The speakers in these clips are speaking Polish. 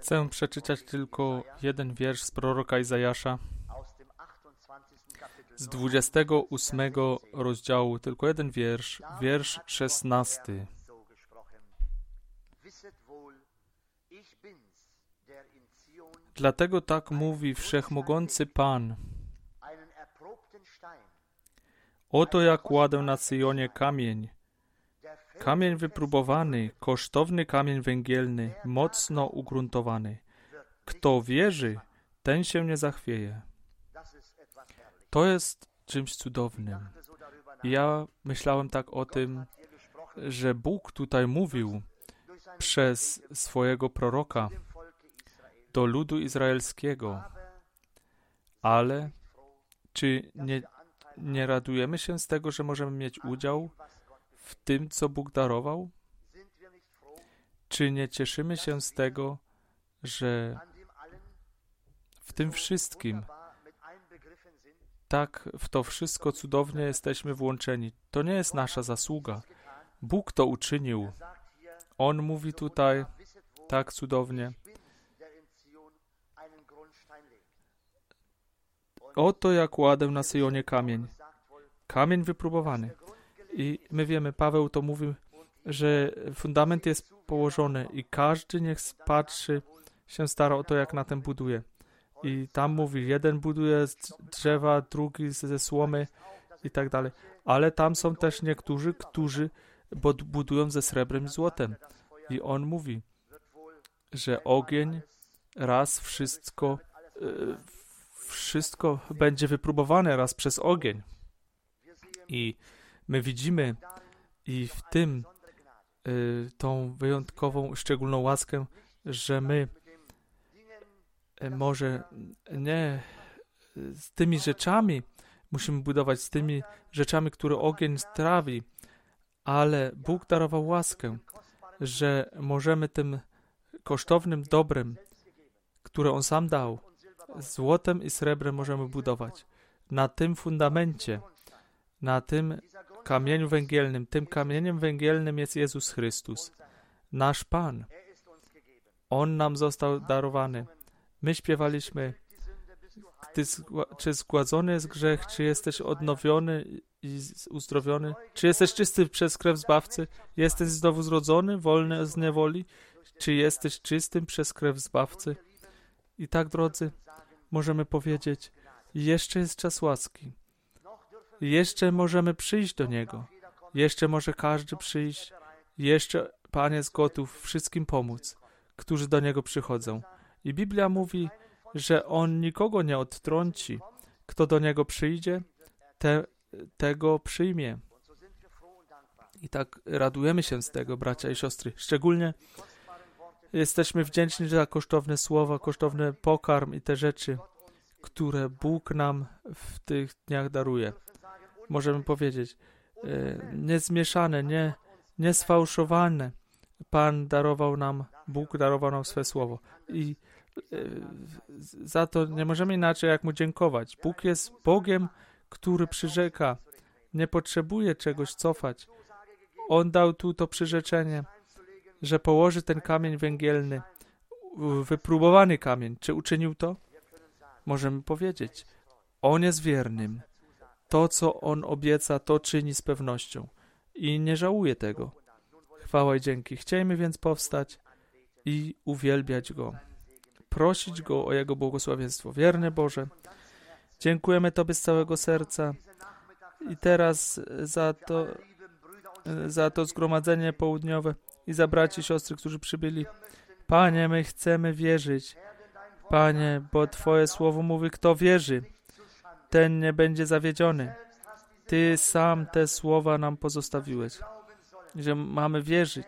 Chcę przeczytać tylko jeden wiersz z proroka Izajasza z 28 rozdziału, tylko jeden wiersz, wiersz 16. Dlatego tak mówi Wszechmogący Pan. Oto ja kładę na Syjonie kamień, kamień wypróbowany, kosztowny kamień węgielny, mocno ugruntowany. Kto wierzy, ten się nie zachwieje. To jest czymś cudownym. Ja myślałem tak o tym, że Bóg tutaj mówił przez swojego proroka do ludu izraelskiego. Ale czy nie radujemy się z tego, że możemy mieć udział w tym, co Bóg darował? Czy nie cieszymy się z tego, że w tym wszystkim, tak w to wszystko cudownie jesteśmy włączeni? To nie jest nasza zasługa. Bóg to uczynił. On mówi tutaj tak cudownie. Oto ja kładę na Syjonie kamień, kamień wypróbowany. I my wiemy, Paweł to mówi, że fundament jest położony i każdy niech patrzy, się stara o to, jak na tym buduje. I tam mówi, jeden buduje z drzewa, drugi ze słomy i tak dalej. Ale tam są też niektórzy, którzy budują ze srebrem i złotem. I on mówi, że ogień raz wszystko będzie wypróbowane raz przez ogień. I my widzimy i w tym tą wyjątkową, szczególną łaskę, że my może nie z tymi rzeczami musimy budować, z tymi rzeczami, które ogień strawi, ale Bóg darował łaskę, że możemy tym kosztownym dobrem, które On sam dał, złotem i srebrem możemy budować. Na tym fundamencie, na tym kamieniu węgielnym, tym kamieniem węgielnym jest Jezus Chrystus, nasz Pan. On nam został darowany. My śpiewaliśmy, czy zgładzony jest grzech, czy jesteś odnowiony i uzdrowiony, czy jesteś czysty przez krew Zbawcy, jesteś znowu zrodzony, wolny z niewoli, czy jesteś czystym przez krew Zbawcy. I tak, drodzy, możemy powiedzieć, jeszcze jest czas łaski. Jeszcze możemy przyjść do Niego. Jeszcze może każdy przyjść. Jeszcze Pan jest gotów wszystkim pomóc, którzy do Niego przychodzą. I Biblia mówi, że On nikogo nie odtrąci. Kto do Niego przyjdzie, tego przyjmie. I tak radujemy się z tego, bracia i siostry. Szczególnie jesteśmy wdzięczni za kosztowne słowa, kosztowny pokarm i te rzeczy, które Bóg nam w tych dniach daruje. Możemy powiedzieć, niezmieszane, nie sfałszowane. Pan darował nam, Bóg darował nam swe słowo. I za to nie możemy inaczej jak Mu dziękować. Bóg jest Bogiem, który przyrzeka. Nie potrzebuje czegoś cofać. On dał tu to przyrzeczenie, że położy ten kamień węgielny, wypróbowany kamień. Czy uczynił to? Możemy powiedzieć, On jest wiernym. To, co On obieca, to czyni z pewnością. I nie żałuje tego. Chwała i dzięki. Chciejmy więc powstać i uwielbiać Go. Prosić Go o Jego błogosławieństwo. Wierny Boże, dziękujemy Tobie z całego serca i teraz za to zgromadzenie południowe i za braci i siostry, którzy przybyli. Panie, my chcemy wierzyć. Panie, bo Twoje słowo mówi, kto wierzy, ten nie będzie zawiedziony. Ty sam te słowa nam pozostawiłeś, że mamy wierzyć.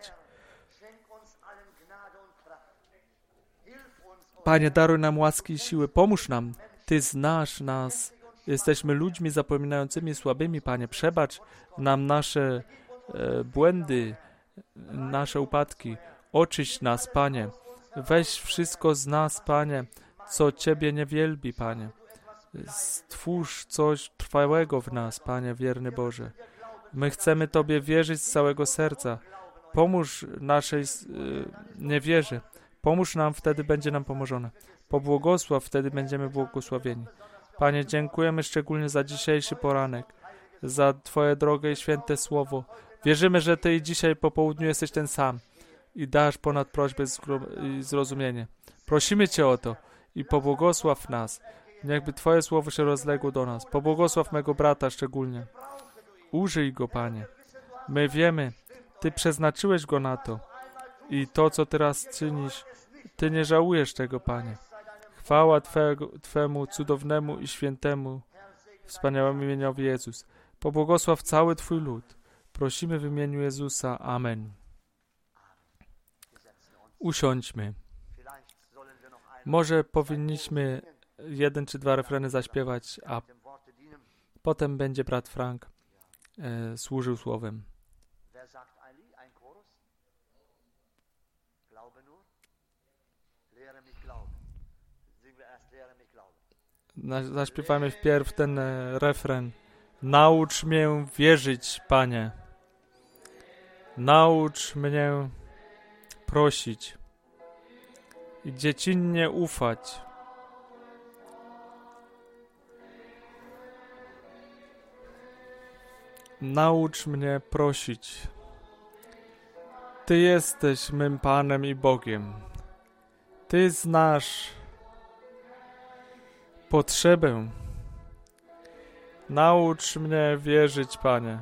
Panie, daruj nam łaski i siły, pomóż nam. Ty znasz nas. Jesteśmy ludźmi zapominającymi, słabymi, Panie. Przebacz nam nasze błędy, nasze upadki. Oczyść nas, Panie. Weź wszystko z nas, Panie, co Ciebie nie wielbi, Panie. Stwórz coś trwałego w nas, Panie, wierny Boże. My chcemy Tobie wierzyć z całego serca. Pomóż naszej niewierze. Pomóż nam, wtedy będzie nam pomożone. Pobłogosław, wtedy będziemy błogosławieni. Panie, dziękujemy szczególnie za dzisiejszy poranek, za Twoje drogie i święte słowo. Wierzymy, że Ty i dzisiaj po południu jesteś ten sam i dasz ponad prośbę i zrozumienie. Prosimy Cię o to i pobłogosław nas. Niechby Twoje słowo się rozległo do nas. Pobłogosław mego brata szczególnie. Użyj go, Panie. My wiemy, Ty przeznaczyłeś go na to. I to, co teraz czynisz, Ty nie żałujesz tego, Panie. Chwała Twemu cudownemu i świętemu, wspaniałemu imieniowi Jezus. Pobłogosław cały Twój lud. Prosimy w imieniu Jezusa. Amen. Usiądźmy. Może powinniśmy 1 czy 2 refreny zaśpiewać, a potem będzie brat Frank służył słowem. Zaśpiewamy wpierw ten refren. Naucz mnie wierzyć, Panie. Naucz mnie prosić i dziecinnie ufać. Naucz mnie prosić. Ty jesteś mym Panem i Bogiem. Ty znasz potrzebę. Naucz mnie wierzyć, Panie.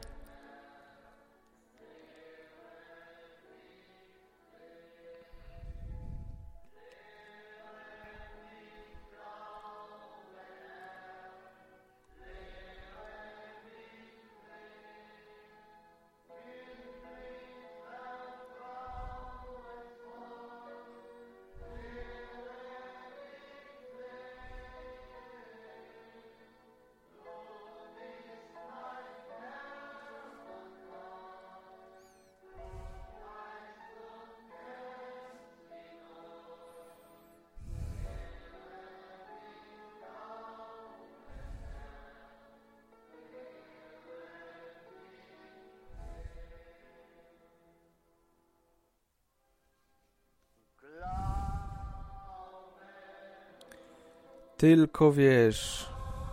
Tylko wiesz.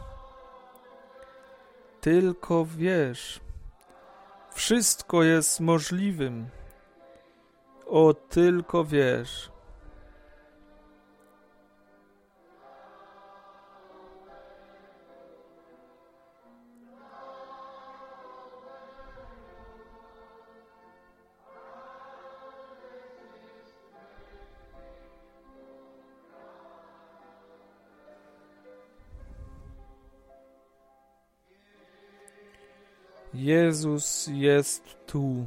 Tylko wiesz. Wszystko jest możliwym. O, tylko wiesz. Jezus jest tu.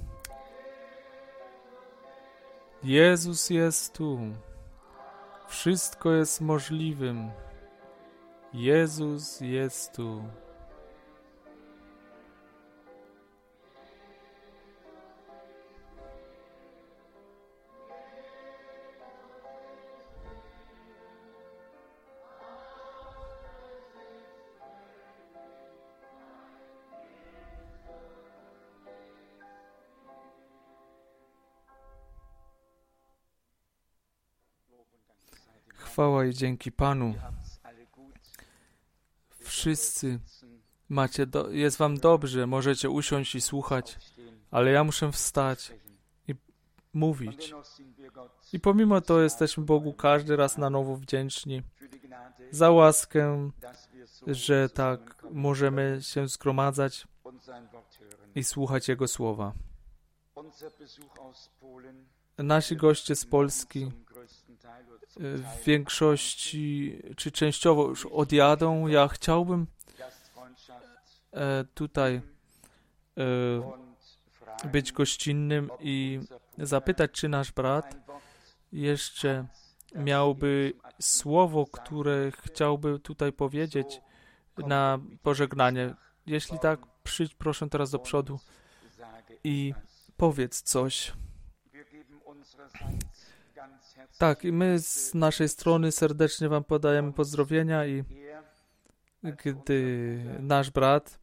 Jezus jest tu. Wszystko jest możliwym. Jezus jest tu. Chwała i dzięki Panu. Wszyscy macie, jest wam dobrze, możecie usiąść i słuchać, ale ja muszę wstać i mówić. I pomimo to jesteśmy Bogu każdy raz na nowo wdzięczni za łaskę, że tak możemy się zgromadzać i słuchać Jego słowa. Nasi goście z Polski w większości, czy częściowo już odjadą. Ja chciałbym tutaj być gościnnym i zapytać, czy nasz brat jeszcze miałby słowo, które chciałby tutaj powiedzieć na pożegnanie. Jeśli tak, przyjdź proszę teraz do przodu i powiedz coś. Tak, i my z naszej strony serdecznie wam podajemy pozdrowienia i gdy nasz brat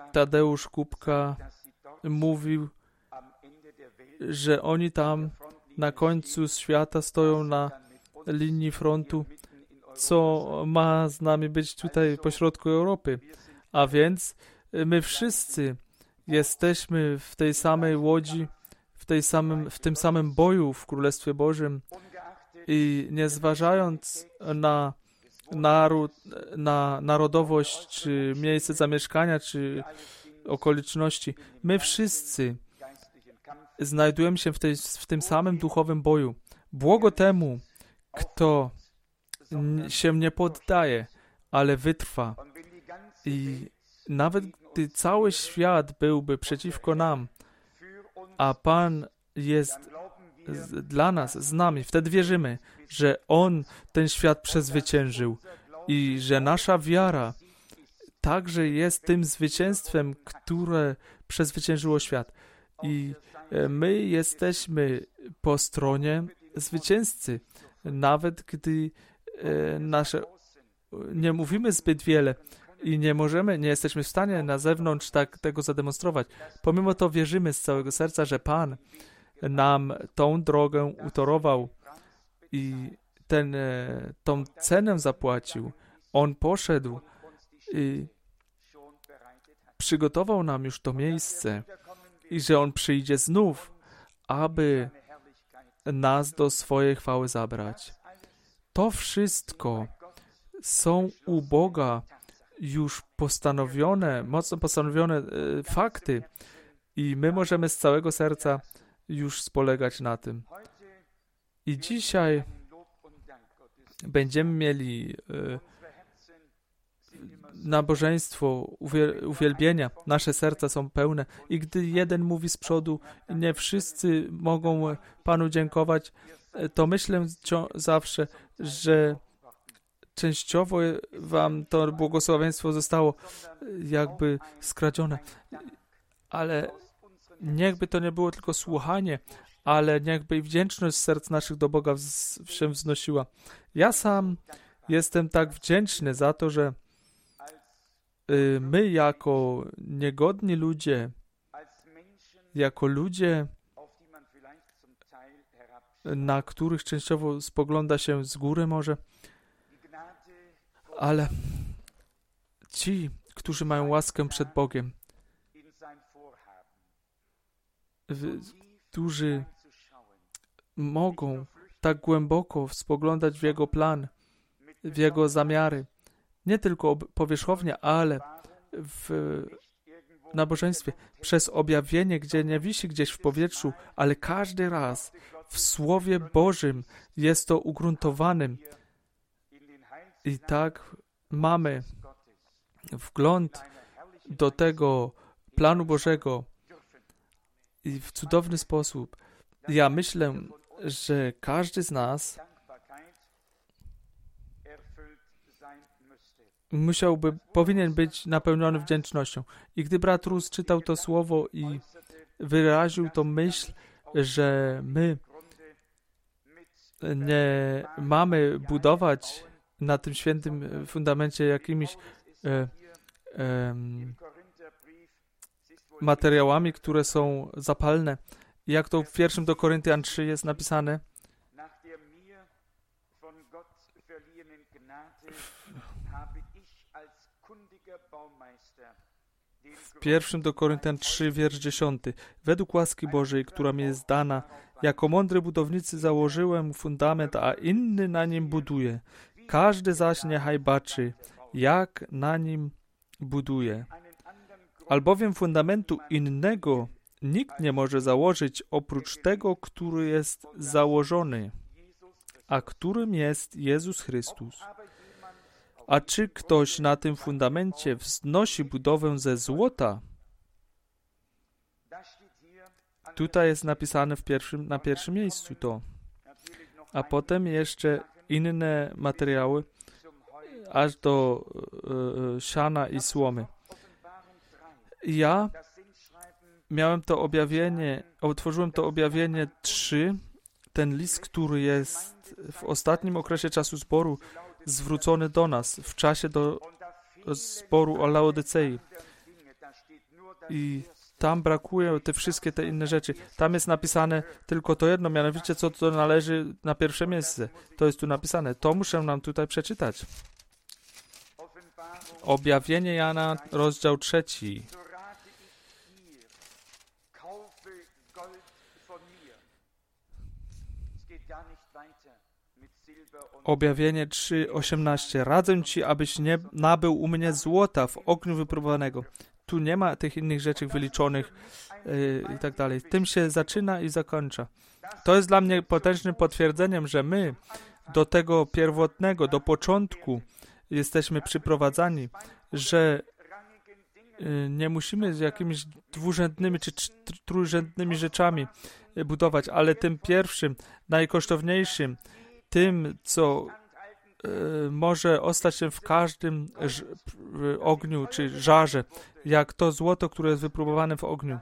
Tadeusz Kubka mówił, że oni tam na końcu świata stoją na linii frontu, co ma z nami być tutaj pośrodku Europy. A więc my wszyscy jesteśmy w tej samej łodzi, w tym samym boju w Królestwie Bożym i nie zważając na naród, na narodowość, czy miejsce zamieszkania, czy okoliczności, my wszyscy znajdujemy się w tym samym duchowym boju. Błogo temu, kto się nie poddaje, ale wytrwa. I nawet gdy cały świat byłby przeciwko nam, a Pan jest dla nas, z nami, wtedy wierzymy, że On ten świat przezwyciężył i że nasza wiara także jest tym zwycięstwem, które przezwyciężyło świat. I my jesteśmy po stronie zwycięzcy, nawet gdy nie mówimy zbyt wiele i nie jesteśmy w stanie na zewnątrz tego zademonstrować. Pomimo to wierzymy z całego serca, że Pan nam tą drogę utorował i tą cenę zapłacił. On poszedł i przygotował nam już to miejsce i że On przyjdzie znów, aby nas do swojej chwały zabrać. To wszystko są u Boga już mocno postanowione fakty i my możemy z całego serca już spolegać na tym. I dzisiaj będziemy mieli nabożeństwo uwielbienia. Nasze serca są pełne i gdy jeden mówi z przodu, nie wszyscy mogą Panu dziękować, to myślę zawsze, że częściowo wam to błogosławieństwo zostało jakby skradzione. Ale niechby to nie było tylko słuchanie, ale niechby i wdzięczność serc naszych do Boga się wznosiła. Ja sam jestem tak wdzięczny za to, że my jako niegodni ludzie, jako ludzie, na których częściowo spogląda się z góry może, ale ci, którzy mają łaskę przed Bogiem, którzy mogą tak głęboko spoglądać w Jego plan, w Jego zamiary, nie tylko powierzchownie, ale w nabożeństwie, przez objawienie, gdzie nie wisi gdzieś w powietrzu, ale każdy raz w Słowie Bożym jest to ugruntowanym. I tak mamy wgląd do tego planu Bożego i w cudowny sposób. Ja myślę, że każdy z nas powinien być napełniony wdzięcznością. I gdy brat Rus czytał to słowo i wyraził tą myśl, że my nie mamy budować na tym świętym fundamencie jakimiś materiałami, które są zapalne. Jak to w 1 do Koryntian 3 jest napisane, w 1 do Koryntian 3, wiersz 10. Według łaski Bożej, która mi jest dana, jako mądry budownicy założyłem fundament, a inny na nim buduje. Każdy zaś niechaj baczy, jak na nim buduje. Albowiem fundamentu innego nikt nie może założyć oprócz tego, który jest założony, a którym jest Jezus Chrystus. A czy ktoś na tym fundamencie wznosi budowę ze złota? Tutaj jest napisane na pierwszym miejscu to. A potem jeszcze inne materiały, aż do siana i słomy. Ja otworzyłem to objawienie 3, ten list, który jest w ostatnim okresie czasu zboru zwrócony do nas, w czasie do zboru o Laodycei. I tam brakuje te wszystkie te inne rzeczy. Tam jest napisane tylko to jedno, mianowicie co to należy na pierwsze miejsce. To jest tu napisane. To muszę nam tutaj przeczytać. Objawienie Jana, rozdział 3. Objawienie 3:18. Radzę ci, abyś nie nabył u mnie złota w ogniu wypróbowanego. Tu nie ma tych innych rzeczy wyliczonych i tak dalej. Tym się zaczyna i zakończa. To jest dla mnie potężnym potwierdzeniem, że my do tego pierwotnego, do początku jesteśmy przyprowadzani, że nie musimy z jakimiś dwurzędnymi czy trójrzędnymi rzeczami budować, ale tym pierwszym, najkosztowniejszym, tym, co może ostać się w każdym ogniu czy żarze, jak to złoto, które jest wypróbowane w ogniu.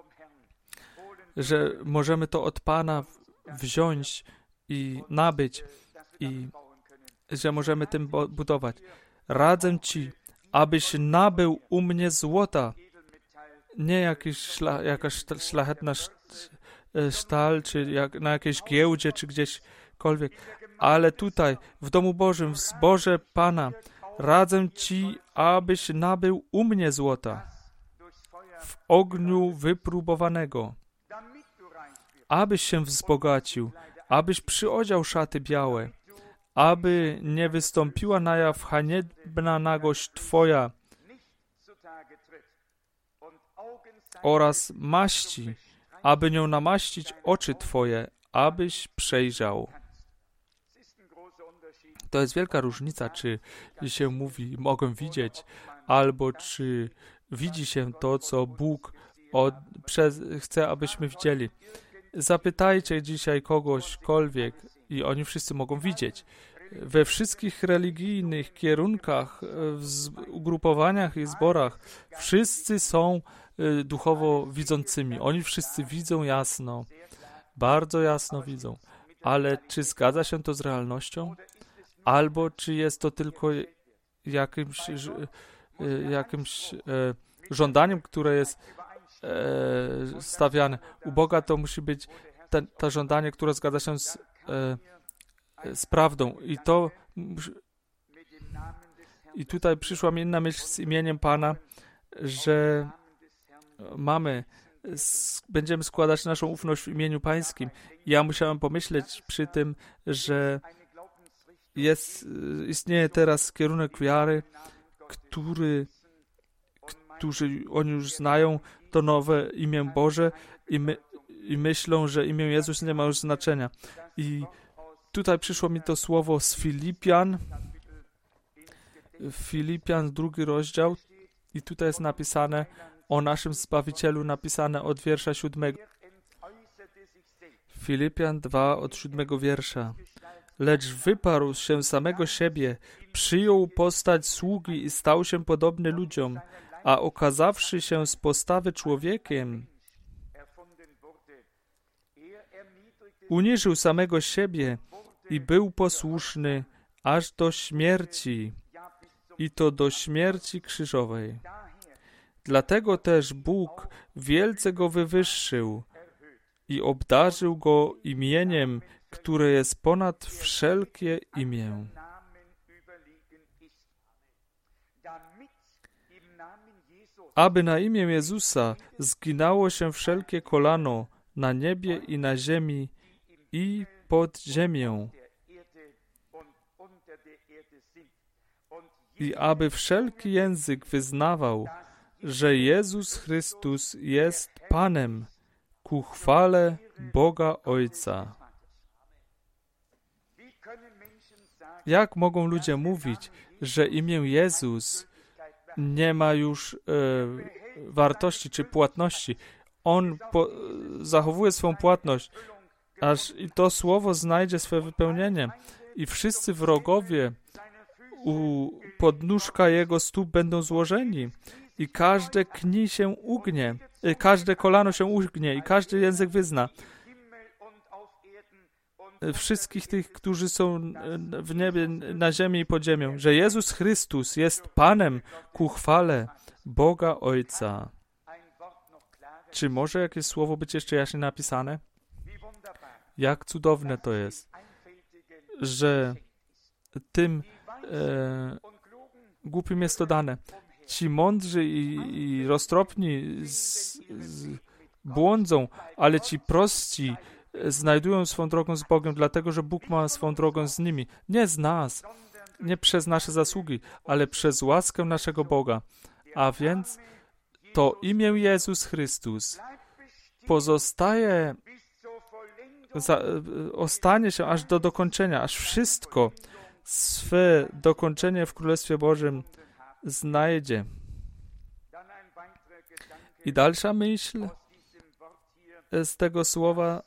Że możemy to od Pana wziąć i nabyć i że możemy tym budować. Radzę ci, abyś nabył u mnie złota, nie jakaś szlachetna sztal, czy na jakiejś giełdzie, czy gdzieśkolwiek, ale tutaj, w domu Bożym, w zborze Pana, radzę ci, abyś nabył u mnie złota w ogniu wypróbowanego, abyś się wzbogacił, abyś przyodział szaty białe, aby nie wystąpiła na jaw haniebna nagość Twoja oraz maści, aby nią namaścić oczy Twoje, abyś przejrzał. To jest wielka różnica, czy się mówi, mogę widzieć, albo czy widzi się to, co Bóg chce, abyśmy widzieli. Zapytajcie dzisiaj kogośkolwiek i oni wszyscy mogą widzieć. We wszystkich religijnych kierunkach, ugrupowaniach i zborach wszyscy są duchowo widzącymi. Oni wszyscy widzą jasno, bardzo jasno widzą. Ale czy zgadza się to z realnością? Albo czy jest to tylko jakimś żądaniem, które jest stawiane? U Boga to musi być to żądanie, które zgadza się z prawdą. I tutaj przyszła mi inna myśl z imieniem Pana, że będziemy składać naszą ufność w imieniu Pańskim. Ja musiałem pomyśleć przy tym, że istnieje teraz kierunek wiary, którzy oni już znają to nowe imię Boże i myślą, że imię Jezus nie ma już znaczenia. I tutaj przyszło mi to słowo z Filipian 2 rozdział i tutaj jest napisane o naszym Zbawicielu, napisane od wiersza 7. Filipian 2 od 7 wiersza. Lecz wyparł się samego siebie, przyjął postać sługi i stał się podobny ludziom, a okazawszy się z postawy człowiekiem, uniżył samego siebie i był posłuszny aż do śmierci, i to do śmierci krzyżowej. Dlatego też Bóg wielce go wywyższył i obdarzył go imieniem, które jest ponad wszelkie imię. Aby na imię Jezusa zginało się wszelkie kolano na niebie i na ziemi i pod ziemią. I aby wszelki język wyznawał, że Jezus Chrystus jest Panem, ku chwale Boga Ojca. Jak mogą ludzie mówić, że imię Jezus nie ma już wartości czy płatności? On zachowuje swą płatność, aż i to słowo znajdzie swoje wypełnienie. I wszyscy wrogowie u podnóżka Jego stóp będą złożeni. I każde knie się ugnie, każde kolano się ugnie i każdy język wyzna. Wszystkich tych, którzy są w niebie, na ziemi i pod ziemią, że Jezus Chrystus jest Panem ku chwale Boga Ojca. Czy może jakieś słowo być jeszcze jaśniej napisane? Jak cudowne to jest, że tym głupim jest to dane. Ci mądrzy i roztropni błądzą, ale ci prosci znajdują swą drogę z Bogiem, dlatego, że Bóg ma swą drogę z nimi. Nie z nas, nie przez nasze zasługi, ale przez łaskę naszego Boga. A więc to imię Jezus Chrystus ostanie się aż do dokończenia, aż wszystko swe dokończenie w Królestwie Bożym znajdzie. I dalsza myśl z tego słowa,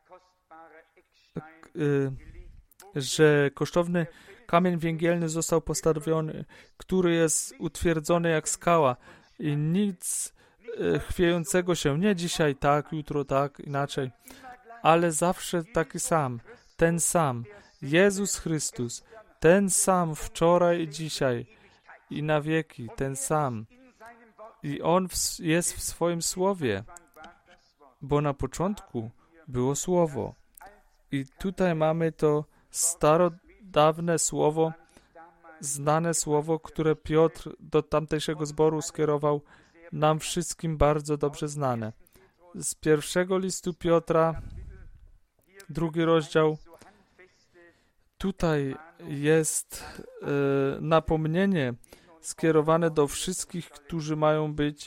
że kosztowny kamień węgielny został postawiony, który jest utwierdzony jak skała i nic chwiejącego się, nie dzisiaj tak, jutro tak, inaczej, ale zawsze taki sam, ten sam, Jezus Chrystus, ten sam wczoraj i dzisiaj i na wieki, ten sam. I On jest w swoim Słowie, bo na początku było Słowo. I tutaj mamy to starodawne Słowo, znane Słowo, które Piotr do tamtejszego zboru skierował, nam wszystkim bardzo dobrze znane. Z pierwszego listu Piotra, 2 rozdział, tutaj jest napomnienie skierowane do wszystkich, którzy mają być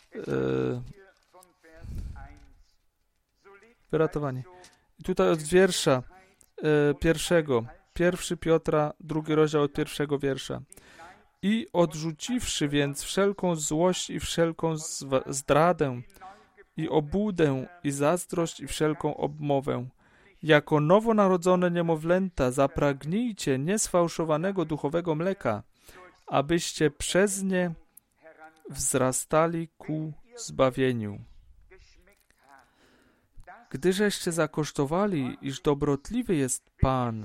wyratowani. Tutaj od wiersza pierwszego, 1 Piotra, 2 rozdział od 1 wiersza. I odrzuciwszy więc wszelką złość i wszelką zdradę i obłudę i zazdrość i wszelką obmowę, jako nowonarodzone niemowlęta zapragnijcie niesfałszowanego duchowego mleka, abyście przez nie wzrastali ku zbawieniu. Gdyżeście zakosztowali, iż dobrotliwy jest Pan,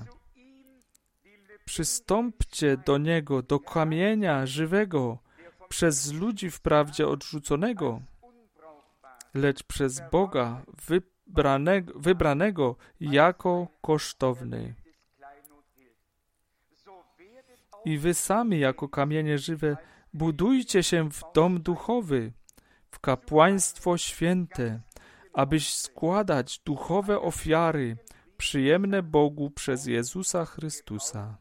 przystąpcie do Niego, do kamienia żywego, przez ludzi wprawdzie odrzuconego, lecz przez Boga wybranego jako kosztowny. I wy sami jako kamienie żywe budujcie się w dom duchowy, w kapłaństwo święte, abyś składać duchowe ofiary przyjemne Bogu przez Jezusa Chrystusa.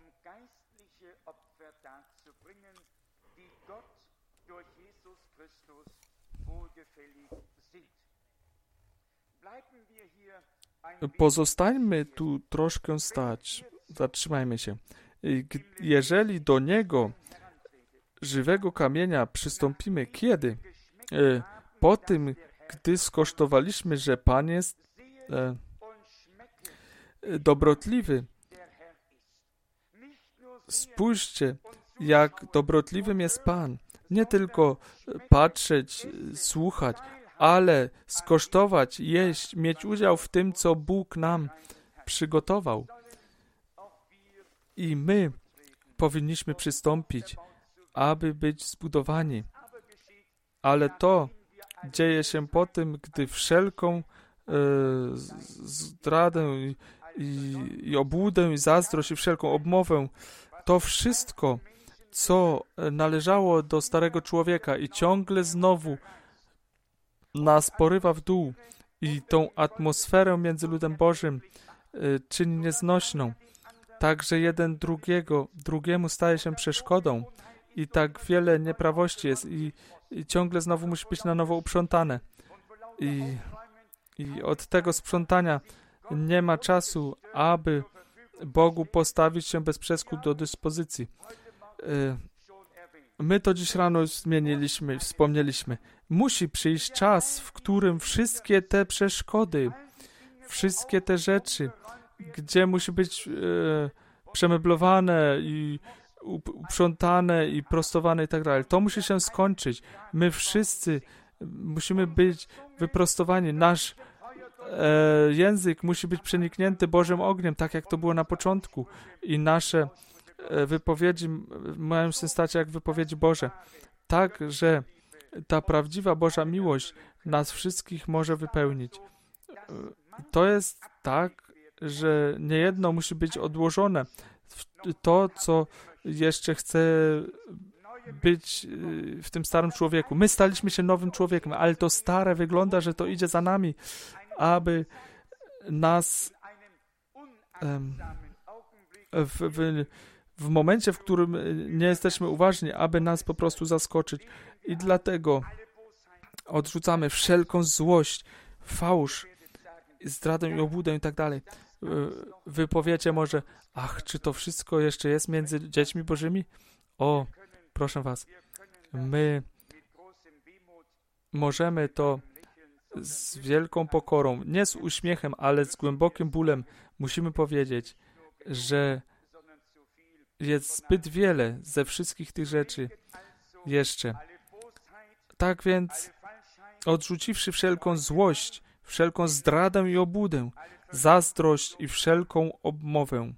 Pozostańmy tu troszkę stać, zatrzymajmy się. Jeżeli do Niego, żywego kamienia, przystąpimy, kiedy? Po tym, gdy skosztowaliśmy, że Pan jest dobrotliwy. Spójrzcie, jak dobrotliwym jest Pan. Nie tylko patrzeć, słuchać, ale skosztować, jeść, mieć udział w tym, co Bóg nam przygotował. I my powinniśmy przystąpić, aby być zbudowani. Ale to dzieje się po tym, gdy wszelką zdradę i obłudę, i zazdrość, i wszelką obmowę, to wszystko, co należało do starego człowieka i ciągle znowu nas porywa w dół i tą atmosferę między ludem Bożym czyni nieznośną. Także jeden drugiemu staje się przeszkodą i tak wiele nieprawości jest i ciągle znowu musi być na nowo uprzątane. I od tego sprzątania nie ma czasu, aby Bogu postawić się bez przesku do dyspozycji. My to dziś rano wspomnieliśmy. Musi przyjść czas, w którym wszystkie te przeszkody, wszystkie te rzeczy, gdzie musi być przemeblowane i uprzątane i prostowane i tak dalej. To musi się skończyć. My wszyscy musimy być wyprostowani. Nasz język musi być przeniknięty Bożym ogniem, tak jak to było na początku. I nasze wypowiedzi mają się stać jak wypowiedzi Boże. Tak, że ta prawdziwa Boża miłość nas wszystkich może wypełnić. To jest tak, że niejedno musi być odłożone. To, co jeszcze chce być w tym starym człowieku. My staliśmy się nowym człowiekiem, ale to stare wygląda, że to idzie za nami, aby nas w momencie, w którym nie jesteśmy uważni, aby nas po prostu zaskoczyć. I dlatego odrzucamy wszelką złość, fałsz, zdradę i obłudę i tak dalej. Wy powiecie może, czy to wszystko jeszcze jest między dziećmi bożymi? O, proszę was, my możemy to z wielką pokorą, nie z uśmiechem, ale z głębokim bólem musimy powiedzieć, że jest zbyt wiele ze wszystkich tych rzeczy jeszcze. Tak więc, odrzuciwszy wszelką złość, wszelką zdradę i obłudę, zazdrość i wszelką obmowę,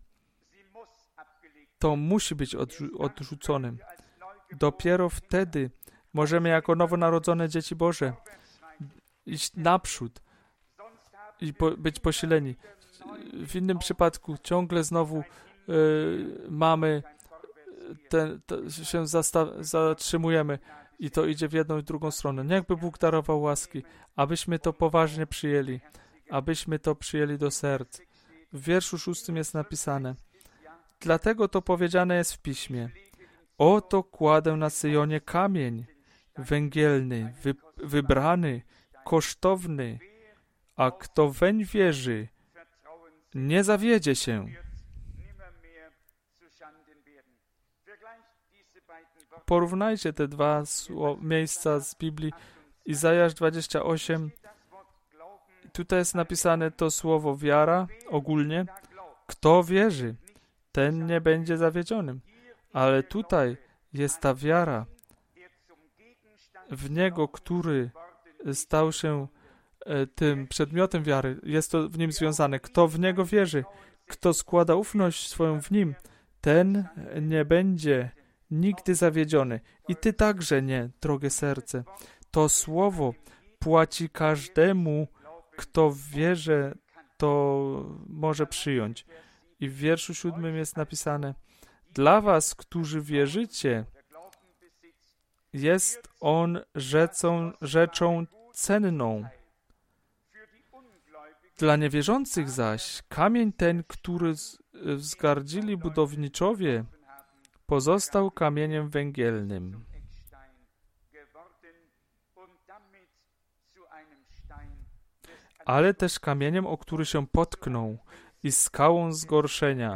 to musi być odrzucone. Dopiero wtedy możemy jako nowonarodzone dzieci Boże iść naprzód i być posileni. W innym przypadku ciągle znowu mamy, się zatrzymujemy i to idzie w jedną i drugą stronę. Niechby Bóg darował łaski, abyśmy to poważnie przyjęli, abyśmy to przyjęli do serc. W wierszu 6 jest napisane: dlatego to powiedziane jest w Piśmie: oto kładę na Syjonie kamień węgielny, wybrany, kosztowny, a kto weń wierzy, nie zawiedzie się. Porównajcie te dwa miejsca z Biblii. Izajasz 28. Tutaj jest napisane to słowo wiara ogólnie. Kto wierzy, ten nie będzie zawiedzionym. Ale tutaj jest ta wiara w Niego, który stał się tym przedmiotem wiary. Jest to w Nim związane. Kto w Niego wierzy, kto składa ufność swoją w Nim, ten nie będzie nigdy zawiedziony. I ty także nie, drogie serce. To słowo płaci każdemu, kto w wierze to może przyjąć. I w wierszu 7 jest napisane: dla was, którzy wierzycie, jest on rzeczą cenną. Dla niewierzących zaś kamień ten, który wzgardzili budowniczowie, pozostał kamieniem węgielnym. Ale też kamieniem, o który się potknął, i skałą zgorszenia.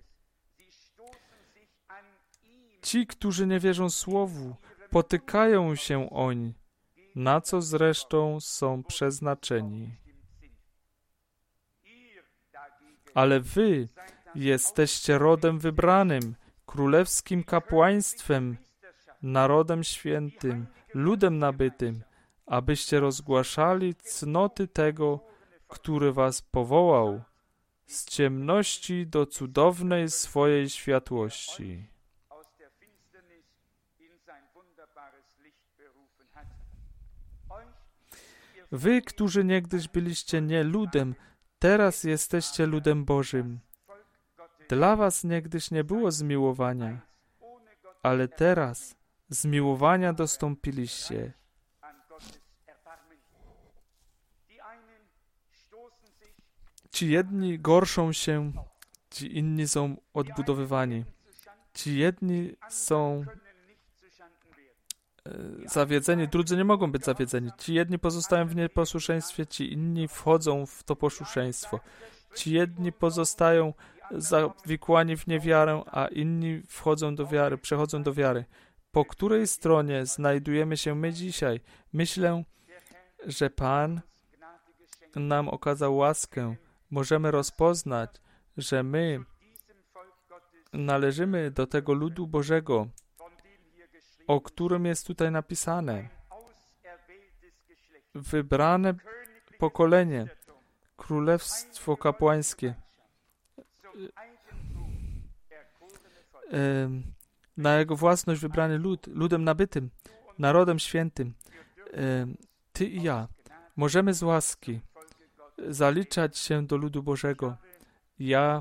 Ci, którzy nie wierzą słowu, potykają się oń, na co zresztą są przeznaczeni. Ale wy jesteście rodem wybranym, królewskim kapłaństwem, narodem świętym, ludem nabytym, abyście rozgłaszali cnoty tego, który was powołał z ciemności do cudownej swojej światłości. Wy, którzy niegdyś byliście nie ludem, teraz jesteście ludem Bożym. Dla was niegdyś nie było zmiłowania, ale teraz zmiłowania dostąpiliście. Ci jedni gorszą się, ci inni są odbudowywani. Ci jedni są zawiedzeni, drudzy nie mogą być zawiedzeni. Ci jedni pozostają w nieposłuszeństwie, ci inni wchodzą w to posłuszeństwo. Ci jedni pozostają zawikłani w niewiarę, a inni wchodzą do wiary, przechodzą do wiary. Po której stronie znajdujemy się my dzisiaj? Myślę, że Pan nam okazał łaskę. Możemy rozpoznać, że my należymy do tego ludu Bożego, o którym jest tutaj napisane. Wybrane pokolenie, królestwo kapłańskie, na jego własność wybrany lud, ludem nabytym, narodem świętym, ty i ja możemy z łaski zaliczać się do ludu Bożego. Ja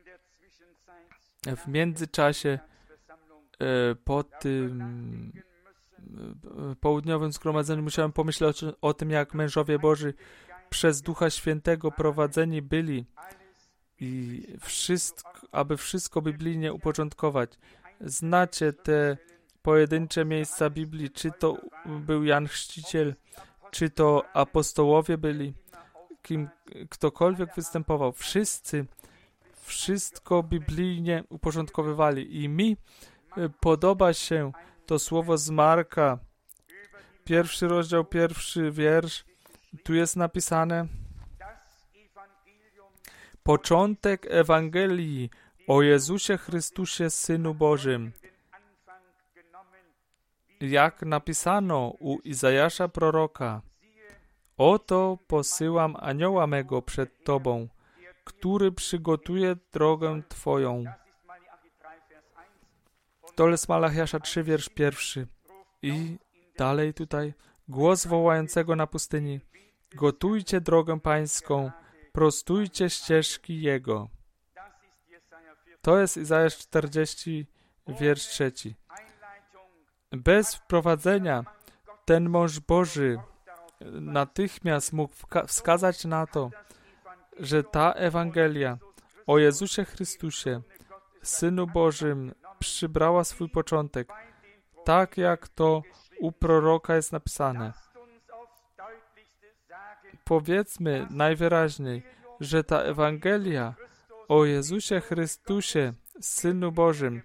w międzyczasie po tym południowym zgromadzeniu musiałem pomyśleć o tym, jak mężowie Boży przez Ducha Świętego prowadzeni byli i aby wszystko biblijnie uporządkować. Znacie te pojedyncze miejsca Biblii, czy to był Jan Chrzciciel, czy to apostołowie byli, ktokolwiek występował. Wszyscy wszystko biblijnie uporządkowywali i mi podoba się to słowo z Marka, 1 rozdział, 1 wiersz. Tu jest napisane: początek Ewangelii o Jezusie Chrystusie, Synu Bożym. Jak napisano u Izajasza proroka: oto posyłam anioła mego przed Tobą, który przygotuje drogę Twoją. To jest Malachiasza 3, wiersz 1. I dalej tutaj: głos wołającego na pustyni: gotujcie drogę Pańską, prostujcie ścieżki Jego. To jest Izajasz 40, wiersz 3. Bez wprowadzenia ten mąż Boży natychmiast mógł wskazać na to, że ta Ewangelia o Jezusie Chrystusie, Synu Bożym, przybrała swój początek, tak jak to u proroka jest napisane. Powiedzmy najwyraźniej, że ta Ewangelia o Jezusie Chrystusie, Synu Bożym,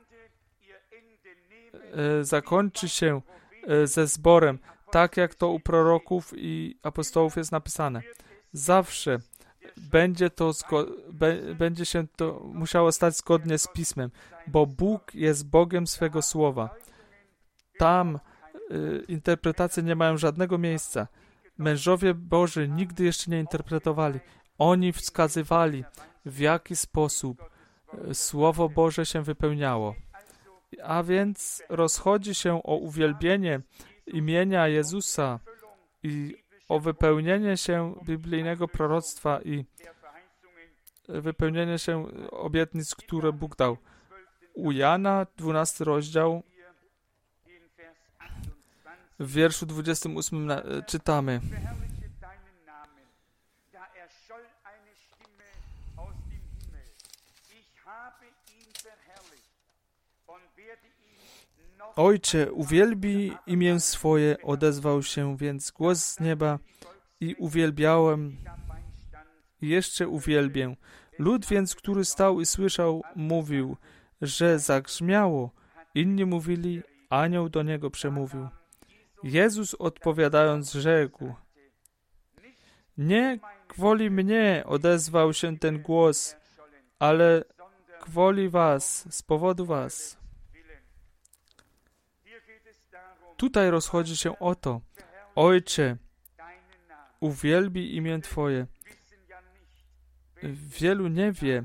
zakończy się ze zborem, tak jak to u proroków i apostołów jest napisane. Zawsze będzie się to musiało stać zgodnie z Pismem, bo Bóg jest Bogiem swego słowa. Tam interpretacje nie mają żadnego miejsca. Mężowie Boży nigdy jeszcze nie interpretowali. Oni wskazywali, w jaki sposób Słowo Boże się wypełniało. A więc rozchodzi się o uwielbienie imienia Jezusa i o wypełnienie się biblijnego proroctwa i wypełnienie się obietnic, które Bóg dał. U Jana, 12 rozdział, w wierszu 28 czytamy: Ojcze, uwielbij imię swoje, odezwał się więc głos z nieba i uwielbiałem i jeszcze uwielbię. Lud więc, który stał i słyszał, mówił, że zagrzmiało. Inni mówili, anioł do niego przemówił. Jezus odpowiadając rzekł: nie gwoli mnie odezwał się ten głos, ale gwoli was, z powodu was. Tutaj rozchodzi się o to: Ojcze, uwielbij imię Twoje. Wielu nie wie,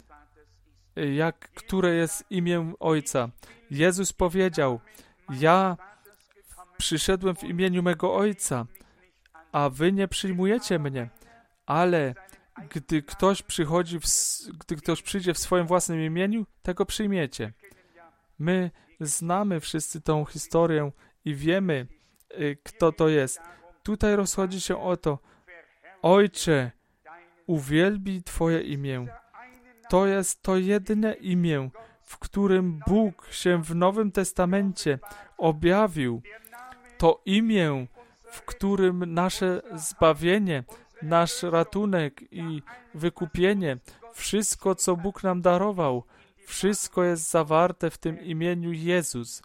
które jest imię Ojca. Jezus powiedział: ja przyszedłem w imieniu mego Ojca, a wy nie przyjmujecie mnie. Ale gdy ktoś przyjdzie w swoim własnym imieniu, tego przyjmiecie. My znamy wszyscy tą historię i wiemy, kto to jest. Tutaj rozchodzi się o to: Ojcze, uwielbij Twoje imię. To jest to jedyne imię, w którym Bóg się w Nowym Testamencie objawił. To imię, w którym nasze zbawienie, nasz ratunek i wykupienie, wszystko, co Bóg nam darował, wszystko jest zawarte w tym imieniu Jezus.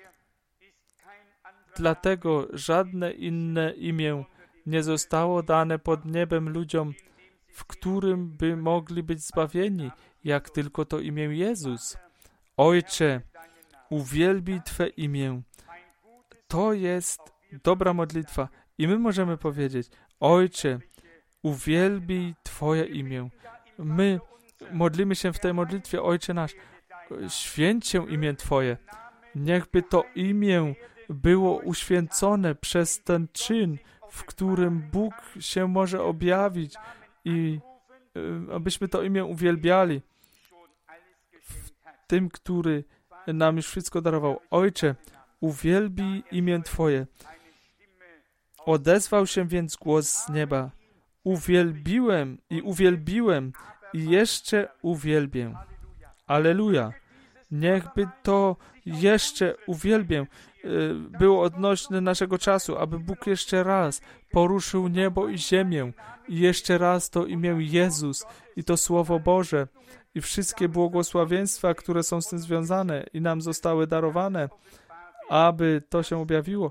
Dlatego żadne inne imię nie zostało dane pod niebem ludziom, w którym by mogli być zbawieni, jak tylko to imię Jezus. Ojcze, uwielbij Twe imię. To jest dobra modlitwa. I my możemy powiedzieć: Ojcze, uwielbij Twoje imię. My modlimy się w tej modlitwie: Ojcze nasz, święć się imię Twoje. Niechby to imię było uświęcone przez ten czyn w którym Bóg się może objawić i abyśmy to imię uwielbiali. W tym, który nam już wszystko darował. Ojcze, uwielbij imię Twoje. Odezwał się więc głos z nieba. Uwielbiłem i jeszcze uwielbię. Alleluja. Niechby to jeszcze uwielbię było odnośne naszego czasu, aby Bóg jeszcze raz poruszył niebo i ziemię i jeszcze raz to imię Jezus i to Słowo Boże i wszystkie błogosławieństwa, które są z tym związane i nam zostały darowane, aby to się objawiło,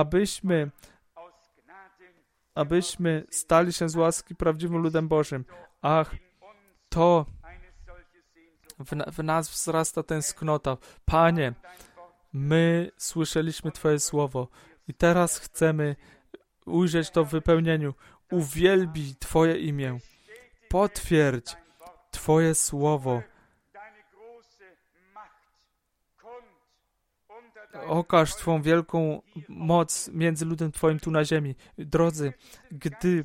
abyśmy stali się z łaski prawdziwym ludem Bożym. Ach, to w nas wzrasta tęsknota. Panie, my słyszeliśmy Twoje słowo i teraz chcemy ujrzeć to w wypełnieniu. Uwielbij Twoje imię. Potwierdź Twoje słowo. Okaż Twą wielką moc między ludem Twoim tu na ziemi. Drodzy, gdy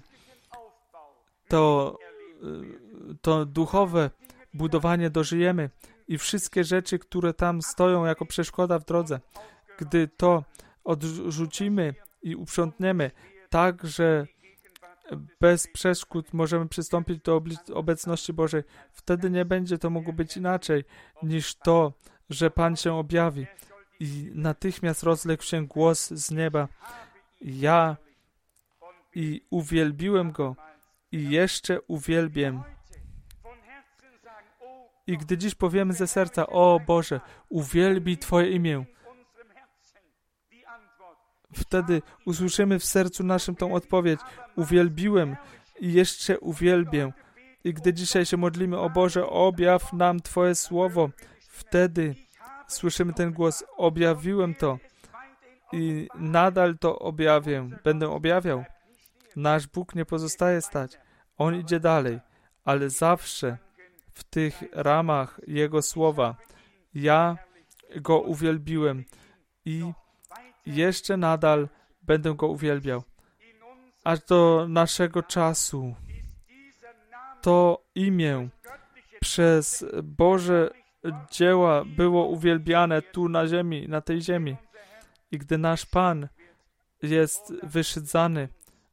to duchowe budowanie dożyjemy i wszystkie rzeczy, które tam stoją jako przeszkoda w drodze, gdy to odrzucimy i uprzątniemy tak, że bez przeszkód możemy przystąpić do obecności Bożej, wtedy nie będzie to mogło być inaczej niż to, że Pan się objawi. I natychmiast rozległ się głos z nieba. Ja i uwielbiłem Go i jeszcze uwielbię. I gdy dziś powiemy ze serca, o Boże, uwielbij Twoje imię, wtedy usłyszymy w sercu naszym tą odpowiedź. Uwielbiłem i jeszcze uwielbię. I gdy dzisiaj się modlimy, o Boże, objaw nam Twoje słowo, wtedy słyszymy ten głos. Objawiłem to i nadal to objawię. Będę objawiał. Nasz Bóg nie pozostaje stać. On idzie dalej, ale zawsze w tych ramach Jego słowa. Ja Go uwielbiłem i jeszcze nadal będę Go uwielbiał. Aż do naszego czasu to imię przez Boże dzieła było uwielbiane tu na ziemi, na tej ziemi. I gdy nasz Pan jest wyszydzany,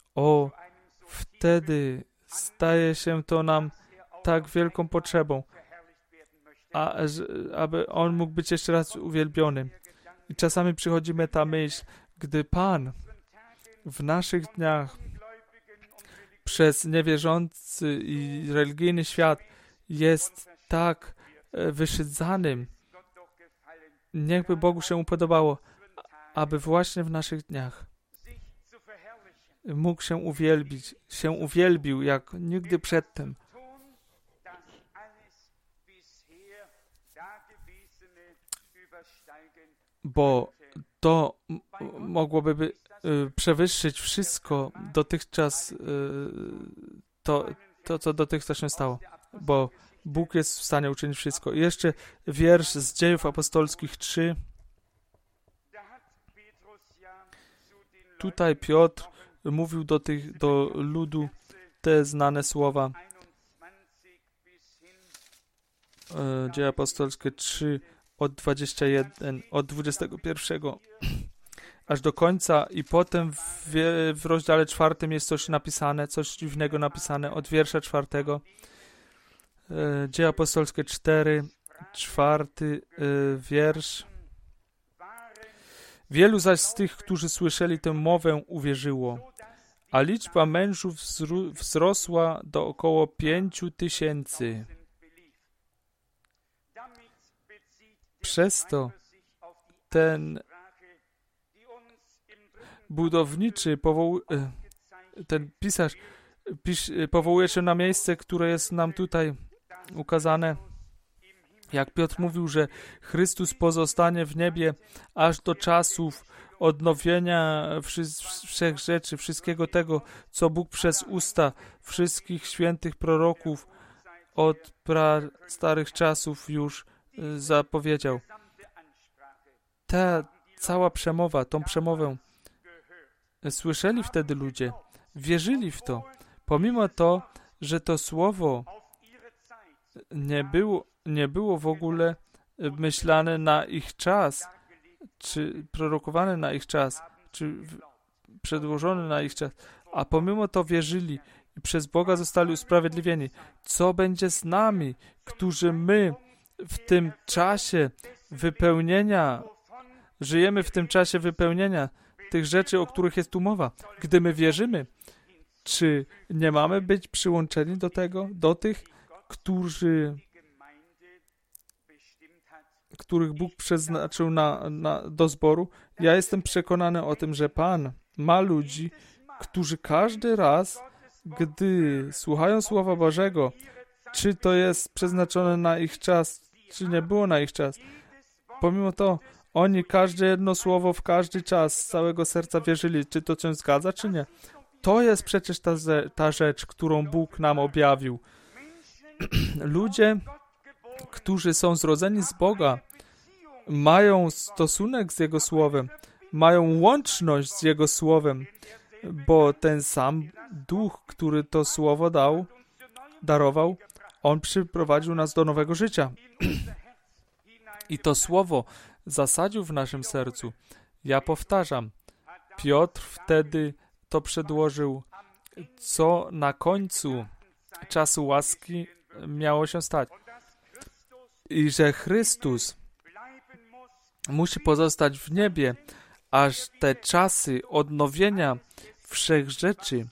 wtedy staje się to nam tak wielką potrzebą, aby On mógł być jeszcze raz uwielbiony. I czasami przychodzi mi ta myśl, gdy Pan w naszych dniach przez niewierzący i religijny świat jest tak wyszydzanym, niechby Bogu się upodobało, aby właśnie w naszych dniach mógł się uwielbił jak nigdy przedtem. Bo to mogłoby przewyższyć wszystko dotychczas, to co dotychczas się stało. Bo Bóg jest w stanie uczynić wszystko. I jeszcze wiersz z Dziejów Apostolskich 3. Tutaj Piotr mówił do ludu te znane słowa. Dzieje Apostolskie 3 od 21, od 21 aż do końca i potem w rozdziale 4 jest coś napisane, coś dziwnego napisane od wiersza 4. Dzieje Apostolskie 4, 4 wiersz. Wielu zaś z tych, którzy słyszeli tę mowę, uwierzyło, a liczba mężów wzrosła do około 5000. Przez to ten budowniczy, ten pisarz powołuje się na miejsce, które jest nam tutaj ukazane. Jak Piotr mówił, że Chrystus pozostanie w niebie aż do czasów odnowienia wszech rzeczy, wszystkiego tego, co Bóg przez usta wszystkich świętych proroków od starych czasów już zapowiedział. Ta cała przemowa, tą przemowę słyszeli wtedy ludzie, wierzyli w to, pomimo to, że to słowo nie było w ogóle myślane na ich czas, czy prorokowane na ich czas, czy przedłożone na ich czas, a pomimo to wierzyli i przez Boga zostali usprawiedliwieni. Co będzie z nami, którzy my w tym czasie wypełnienia, żyjemy w tym czasie wypełnienia tych rzeczy, o których jest tu mowa? Gdy my wierzymy, czy nie mamy być przyłączeni do tego, do tych, których Bóg przeznaczył do zboru? Ja jestem przekonany o tym, że Pan ma ludzi, którzy każdy raz, gdy słuchają Słowa Bożego, czy to jest przeznaczone na ich czas, czy nie było na ich czas, pomimo to oni każde jedno słowo w każdy czas z całego serca wierzyli, czy to się zgadza, czy nie. To jest przecież ta rzecz, którą Bóg nam objawił. Ludzie, którzy są zrodzeni z Boga, mają stosunek z Jego Słowem, mają łączność z Jego Słowem, bo ten sam Duch, który to Słowo darował, On przyprowadził nas do nowego życia. I to Słowo zasadził w naszym sercu. Ja powtarzam, Piotr wtedy to przedłożył, co na końcu czasu łaski miało się stać. I że Chrystus musi pozostać w niebie, aż te czasy odnowienia wszech rzeczy,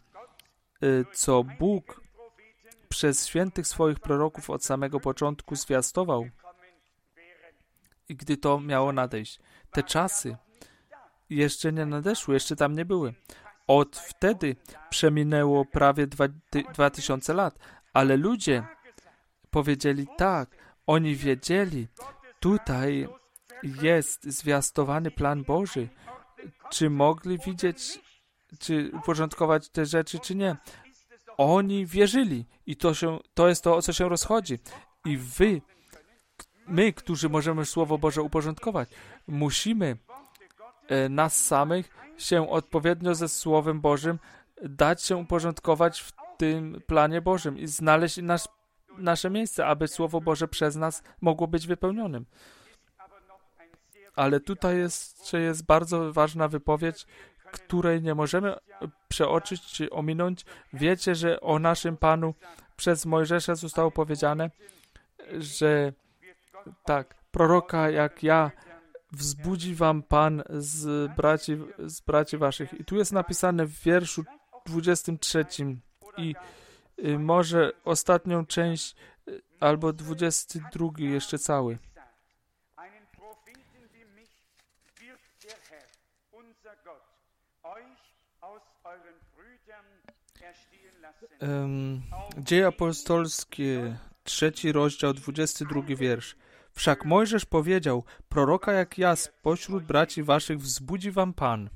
co Bóg przez świętych swoich proroków od samego początku zwiastował. I gdy to miało nadejść, te czasy jeszcze nie nadeszły, jeszcze tam nie były. Od wtedy przeminęło prawie 2000 lat, ale ludzie powiedzieli tak, oni wiedzieli, tutaj jest zwiastowany plan Boży. Czy mogli widzieć, czy uporządkować te rzeczy, czy nie? Oni wierzyli i to jest to, o co się rozchodzi. I my, którzy możemy Słowo Boże uporządkować, musimy nas samych się odpowiednio ze Słowem Bożym dać się uporządkować w tym planie Bożym i znaleźć nasze miejsce, aby Słowo Boże przez nas mogło być wypełnionym. Ale tutaj jest bardzo ważna wypowiedź, której nie możemy przeoczyć czy ominąć. Wiecie, że o naszym Panu przez Mojżesza zostało powiedziane, że tak, proroka jak ja wzbudzi wam Pan z braci waszych. I tu jest napisane w wierszu 23 i może ostatnią część albo 22 jeszcze cały. Dzieje apostolskie, 3 rozdział, 22 wiersz. Wszak Mojżesz powiedział, proroka jak ja spośród braci waszych wzbudzi wam Pan.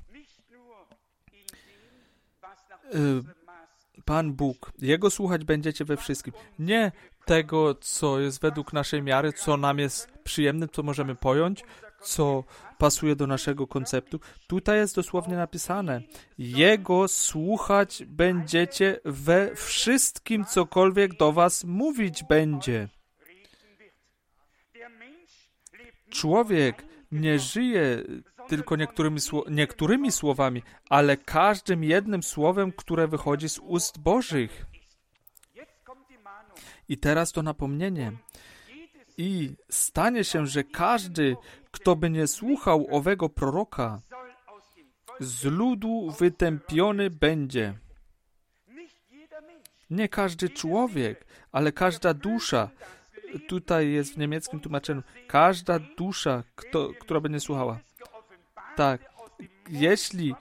Pan Bóg, Jego słuchać będziecie we wszystkim. Nie tego, co jest według naszej miary, co nam jest przyjemne, co możemy pojąć, co pasuje do naszego konceptu. Tutaj jest dosłownie napisane, Jego słuchać będziecie we wszystkim, cokolwiek do was mówić będzie. Człowiek nie żyje tylko niektórymi słowami, ale każdym jednym słowem, które wychodzi z ust Bożych. I teraz to napomnienie. I stanie się, że każdy, kto by nie słuchał owego proroka, z ludu wytępiony będzie. Nie każdy człowiek, ale każda dusza. Tutaj jest w niemieckim tłumaczeniu. Każda dusza, która by nie słuchała. Tak. Jeśli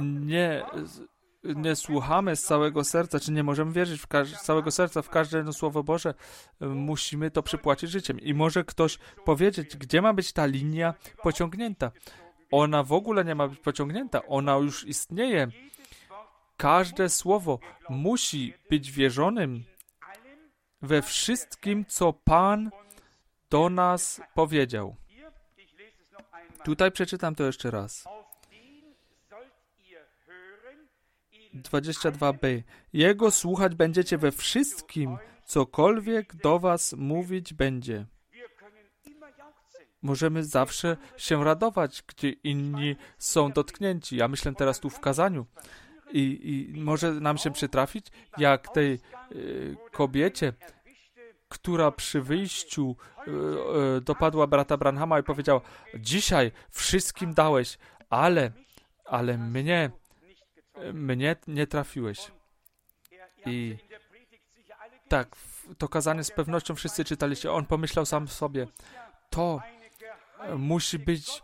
nie słuchamy z całego serca, czy nie możemy wierzyć z całego serca w każde jedno Słowo Boże, musimy to przypłacić życiem. I może ktoś powiedzieć, gdzie ma być ta linia pociągnięta. Ona w ogóle nie ma być pociągnięta. Ona już istnieje. Każde słowo musi być wierzonym we wszystkim, co Pan do nas powiedział. Tutaj przeczytam to jeszcze raz. 22b. Jego słuchać będziecie we wszystkim, cokolwiek do was mówić będzie. Możemy zawsze się radować, gdzie inni są dotknięci. Ja myślę teraz tu w kazaniu. I może nam się przytrafić, jak tej kobiecie, która przy wyjściu dopadła brata Branhama i powiedziała: dzisiaj wszystkim dałeś, ale mnie nie trafiłeś. I tak, to kazanie z pewnością wszyscy czytaliście. On pomyślał sam sobie, to musi być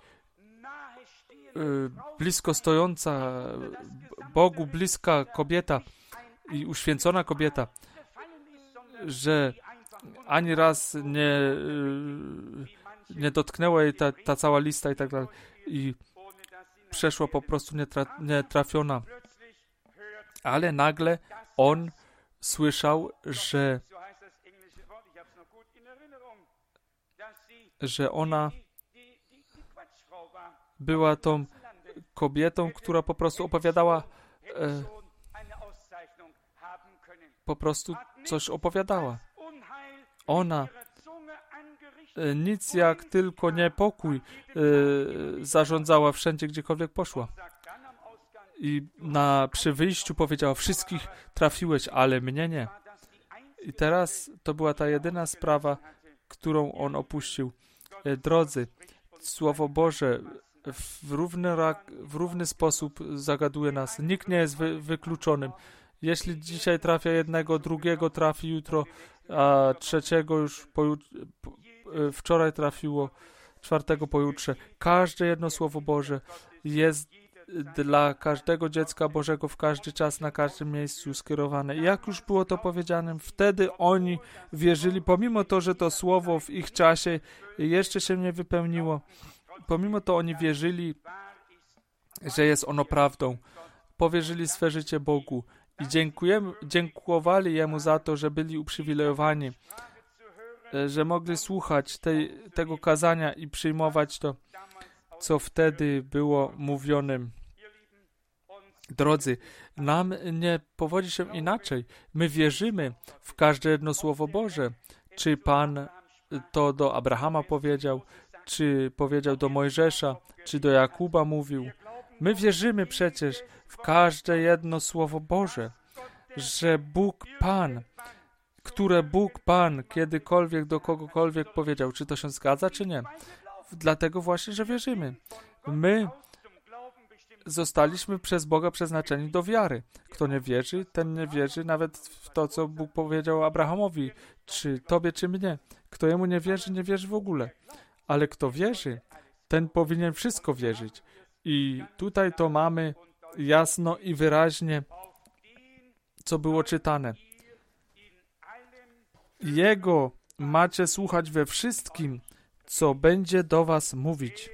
blisko stojąca, Bogu bliska kobieta i uświęcona kobieta, że ani raz nie dotknęła jej ta cała lista i tak dalej. I przeszła po prostu nietrafiona. Ale nagle on słyszał, że ona była tą kobietą, która po prostu opowiadała, po prostu coś opowiadała. Ona nic jak tylko niepokój zarządzała wszędzie, gdziekolwiek poszła. I przy wyjściu powiedziała: wszystkich trafiłeś, ale mnie nie. I teraz to była ta jedyna sprawa, którą on opuścił. Drodzy, Słowo Boże w równy sposób zagaduje nas. Nikt nie jest wykluczonym. Jeśli dzisiaj trafia jednego, drugiego trafi jutro, a trzeciego już wczoraj trafiło, czwartego pojutrze. Każde jedno Słowo Boże jest dla każdego dziecka Bożego w każdy czas, na każdym miejscu skierowane. I jak już było to powiedziane, wtedy oni wierzyli, pomimo to, że to Słowo w ich czasie jeszcze się nie wypełniło. Pomimo to oni wierzyli, że jest ono prawdą. Powierzyli swe życie Bogu i dziękowali Jemu za to, że byli uprzywilejowani, że mogli słuchać tego kazania i przyjmować to, co wtedy było mówionym. Drodzy, nam nie powodzi się inaczej. My wierzymy w każde jedno Słowo Boże. Czy Pan to do Abrahama powiedział, czy powiedział do Mojżesza, czy do Jakuba mówił. My wierzymy przecież w każde jedno Słowo Boże, że Bóg Pan, które Bóg Pan kiedykolwiek do kogokolwiek powiedział, czy to się zgadza, czy nie. Dlatego właśnie, że wierzymy. My zostaliśmy przez Boga przeznaczeni do wiary. Kto nie wierzy, ten nie wierzy nawet w to, co Bóg powiedział Abrahamowi, czy tobie, czy mnie. Kto jemu nie wierzy w ogóle. Ale kto wierzy, ten powinien wszystko wierzyć. I tutaj to mamy jasno i wyraźnie, co było czytane. Jego macie słuchać we wszystkim, co będzie do was mówić.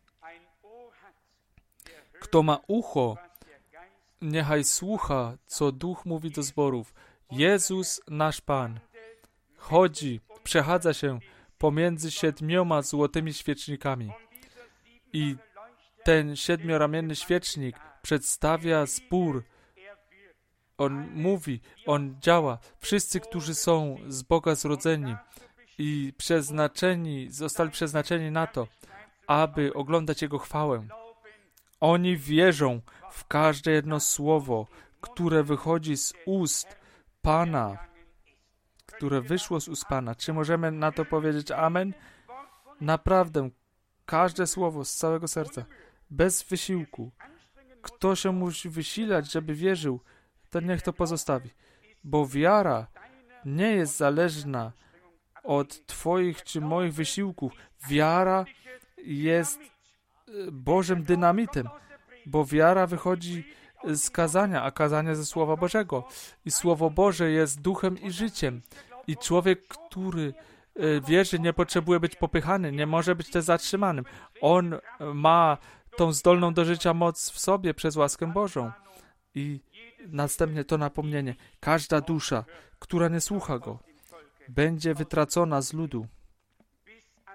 Kto ma ucho, niechaj słucha, co Duch mówi do zborów. Jezus, nasz Pan, przechadza się pomiędzy 7 złotymi świecznikami. I ten 7-ramienny świecznik przedstawia zbór. On mówi, on działa. Wszyscy, którzy są z Boga zrodzeni i zostali przeznaczeni na to, aby oglądać Jego chwałę. Oni wierzą w każde jedno słowo, które wychodzi z ust Pana, które wyszło z ust Pana. Czy możemy na to powiedzieć amen? Naprawdę, każde słowo z całego serca, bez wysiłku. Kto się musi wysilać, żeby wierzył, ten niech to pozostawi. Bo wiara nie jest zależna od Twoich czy moich wysiłków. Wiara jest Bożym dynamitem, bo wiara wychodzi z kazania, a kazanie ze Słowa Bożego. I Słowo Boże jest duchem i życiem. I człowiek, który wierzy, nie potrzebuje być popychany, nie może być też zatrzymanym. On ma tą zdolną do życia moc w sobie przez łaskę Bożą. I następnie to napomnienie. Każda dusza, która nie słucha Go, będzie wytracona z ludu.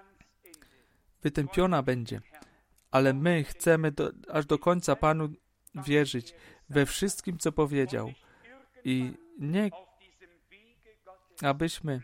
Wytępiona będzie. Ale my chcemy aż do końca Panu wierzyć we wszystkim, co powiedział. I nie, abyśmy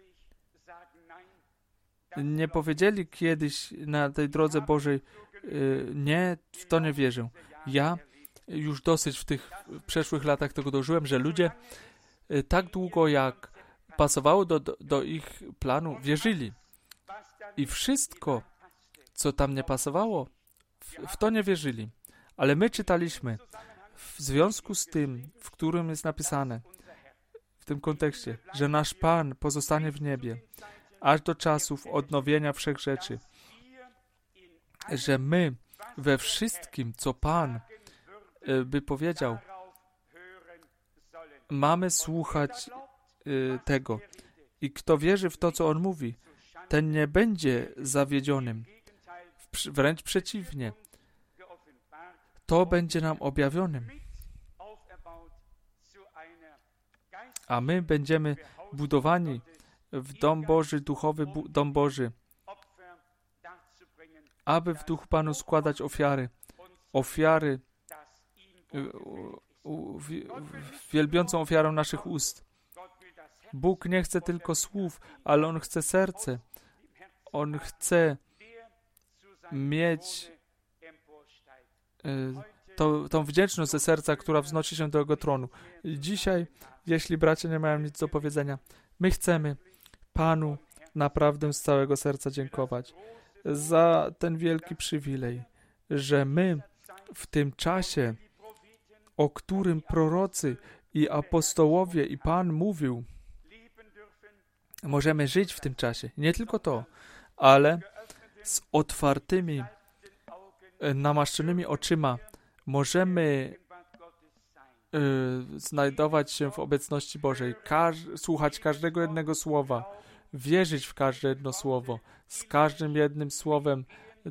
nie powiedzieli kiedyś na tej drodze Bożej, nie, w to nie wierzę. Ja już dosyć w tych przeszłych latach tego dożyłem, że ludzie tak długo, jak pasowało do ich planu, wierzyli. I wszystko, co tam nie pasowało, w to nie wierzyli. Ale my czytaliśmy w związku z tym, w którym jest napisane, w tym kontekście, że nasz Pan pozostanie w niebie, aż do czasów odnowienia wszech rzeczy. Że my we wszystkim, co Pan by powiedział, mamy słuchać tego. I kto wierzy w to, co On mówi, ten nie będzie zawiedzionym. Wręcz przeciwnie. To będzie nam objawionym. A my będziemy budowani w dom Boży, duchowy dom Boży, aby w duchu Panu składać ofiary wielbiącą ofiarą naszych ust. Bóg nie chce tylko słów, ale On chce serce. On chce mieć tą wdzięczność ze serca, która wznosi się do Jego tronu. I dzisiaj, jeśli bracia nie mają nic do powiedzenia, my chcemy Panu naprawdę z całego serca dziękować za ten wielki przywilej, że my w tym czasie, o którym prorocy i apostołowie i Pan mówił, możemy żyć w tym czasie. Nie tylko to, ale z otwartymi, namaszczonymi oczyma możemy znajdować się w obecności Bożej, słuchać każdego jednego słowa, wierzyć w każde jedno słowo, z każdym jednym słowem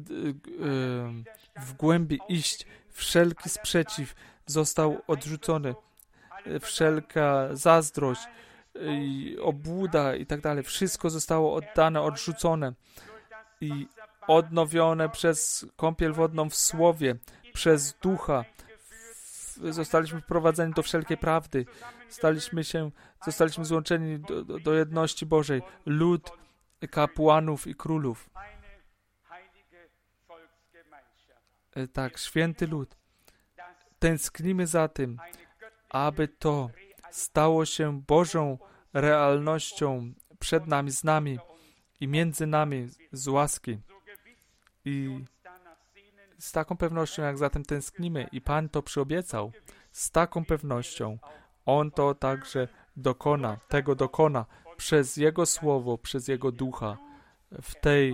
w głębi iść. Wszelki sprzeciw został odrzucony, wszelka zazdrość, obłuda i tak dalej. Wszystko zostało oddane, odrzucone i odnowione przez kąpiel wodną w Słowie, przez Ducha. Zostaliśmy wprowadzeni do wszelkiej prawdy. Zostaliśmy złączeni do jedności Bożej. Lud kapłanów i królów. Tak, święty lud. Tęsknimy za tym, aby to stało się Bożą realnością przed nami, z nami i między nami z łaski. I z taką pewnością, jak zatem tęsknimy i Pan to przyobiecał, z taką pewnością On to także dokona przez Jego Słowo, przez Jego Ducha w tej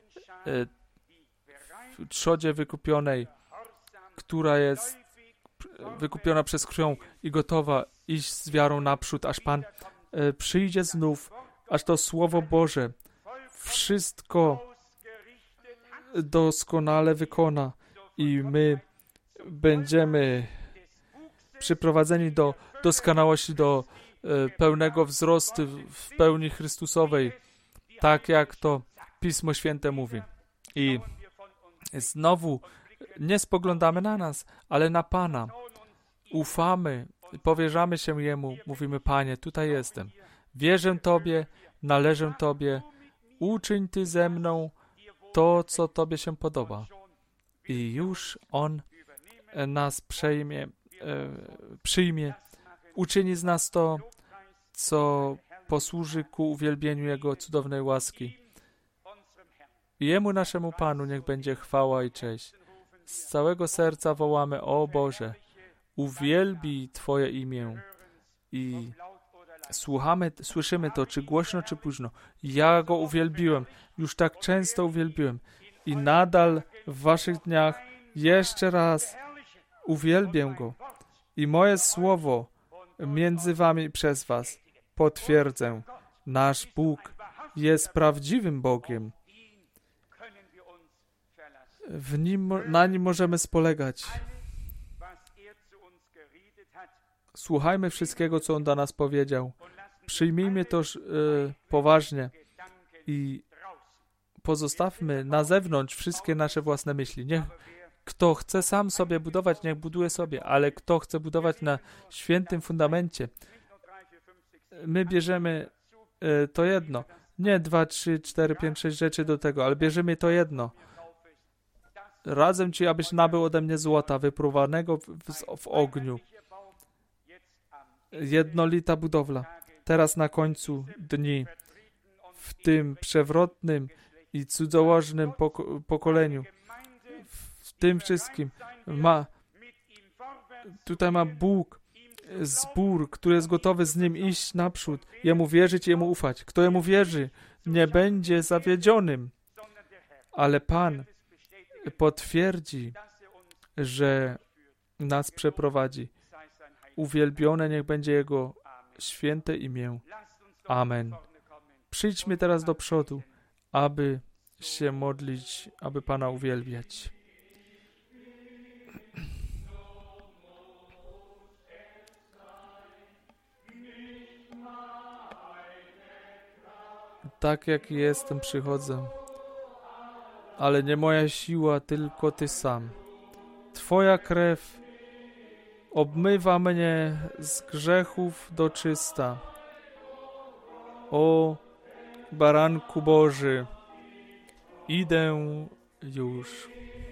trzodzie wykupionej, która jest wykupiona przez krwią i gotowa iść z wiarą naprzód, aż Pan przyjdzie znów, aż to Słowo Boże wszystko doskonale wykona i my będziemy przyprowadzeni do doskonałości, do pełnego wzrostu w pełni Chrystusowej, tak jak to Pismo Święte mówi. I znowu nie spoglądamy na nas, ale na Pana. Ufamy, powierzamy się Jemu, mówimy: Panie, tutaj jestem. Wierzę Tobie, należę Tobie. Uczyń Ty ze mną to, co Tobie się podoba. I już On nas przyjmie, uczyni z nas to, co posłuży ku uwielbieniu Jego cudownej łaski. Jemu, naszemu Panu, niech będzie chwała i cześć. Z całego serca wołamy: o Boże, uwielbij Twoje imię. I słyszymy to, czy głośno, czy późno. Ja Go uwielbiłem, już tak często uwielbiłem. I nadal w Waszych dniach jeszcze raz uwielbię Go. I moje słowo między Wami i przez Was potwierdzę. Nasz Bóg jest prawdziwym Bogiem. Na Nim możemy spolegać. Słuchajmy wszystkiego, co On do nas powiedział. Przyjmijmy to poważnie i pozostawmy na zewnątrz wszystkie nasze własne myśli. Kto chce sam sobie budować, niech buduje sobie, ale kto chce budować na świętym fundamencie, my bierzemy to jedno. Nie 2, 3, 4, 5, 6 rzeczy do tego, ale bierzemy to jedno. Radzę Ci, abyś nabył ode mnie złota wypróbanego w ogniu. Jednolita budowla. Teraz na końcu dni, w tym przewrotnym i cudzołożnym pokoleniu, w tym wszystkim tutaj ma Bóg zbór, który jest gotowy z Nim iść naprzód, Jemu wierzyć, Jemu ufać. Kto Jemu wierzy, nie będzie zawiedzionym, ale Pan potwierdzi, że nas przeprowadzi. Uwielbione niech będzie Jego święte imię. Amen. Przyjdźmy teraz do przodu, aby się modlić, aby Pana uwielbiać. Tak jak jestem, przychodzę, ale nie moja siła, tylko Ty sam. Twoja krew obmywa mnie z grzechów do czysta. O Baranku Boży, idę już.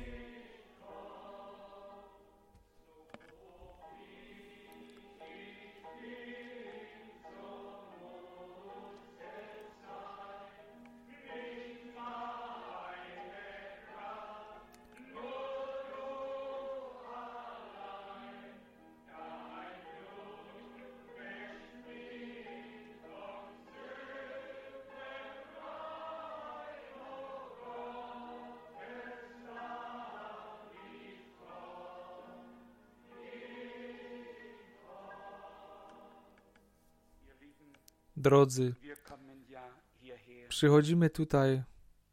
Drodzy, przychodzimy tutaj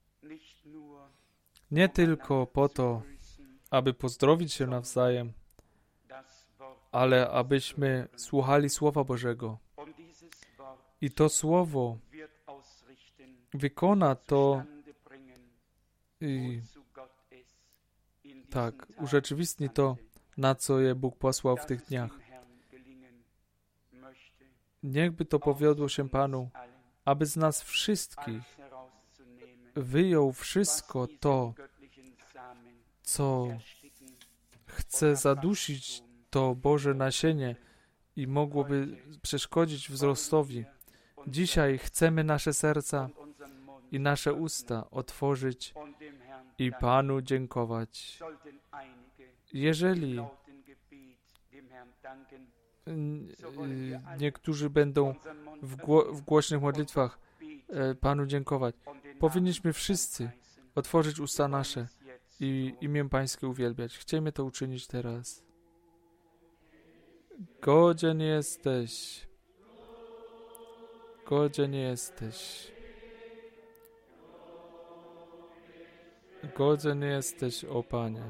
nie tylko po to, aby pozdrowić się nawzajem, ale abyśmy słuchali Słowa Bożego. I to Słowo wykona to i tak, urzeczywistni to, na co je Bóg posłał w tych dniach. Niechby to powiodło się Panu, aby z nas wszystkich wyjął wszystko to, co chce zadusić to Boże nasienie i mogłoby przeszkodzić wzrostowi. Dzisiaj chcemy nasze serca i nasze usta otworzyć i Panu dziękować. Jeżeli niektórzy będą w głośnych modlitwach Panu dziękować, powinniśmy wszyscy otworzyć usta nasze i imię Pańskie uwielbiać. Chcemy to uczynić teraz. Godzien jesteś. Godzien jesteś. Godzien jesteś, o Panie.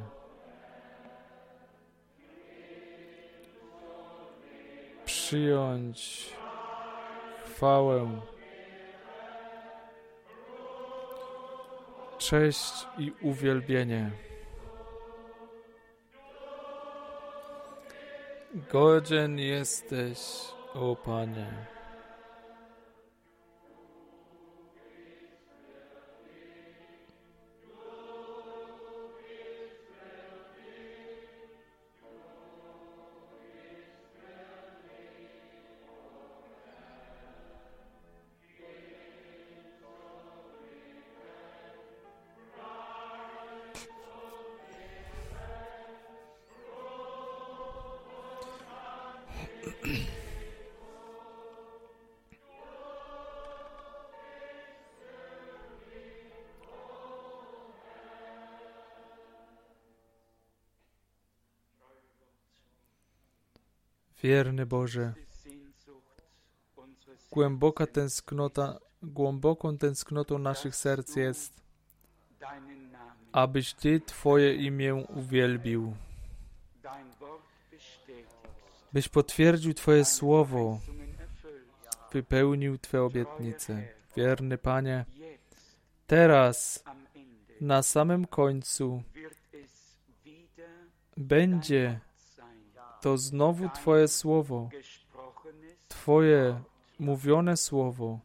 Przyjąć chwałę, cześć i uwielbienie. Godzien jesteś, o Panie. Wierny Boże, głęboką tęsknotą naszych serc jest, abyś Ty Twoje imię uwielbił, byś potwierdził Twoje słowo, wypełnił Twe obietnice. Wierny Panie, teraz, na samym końcu, będzie to znowu Twoje słowo, Twoje mówione słowo,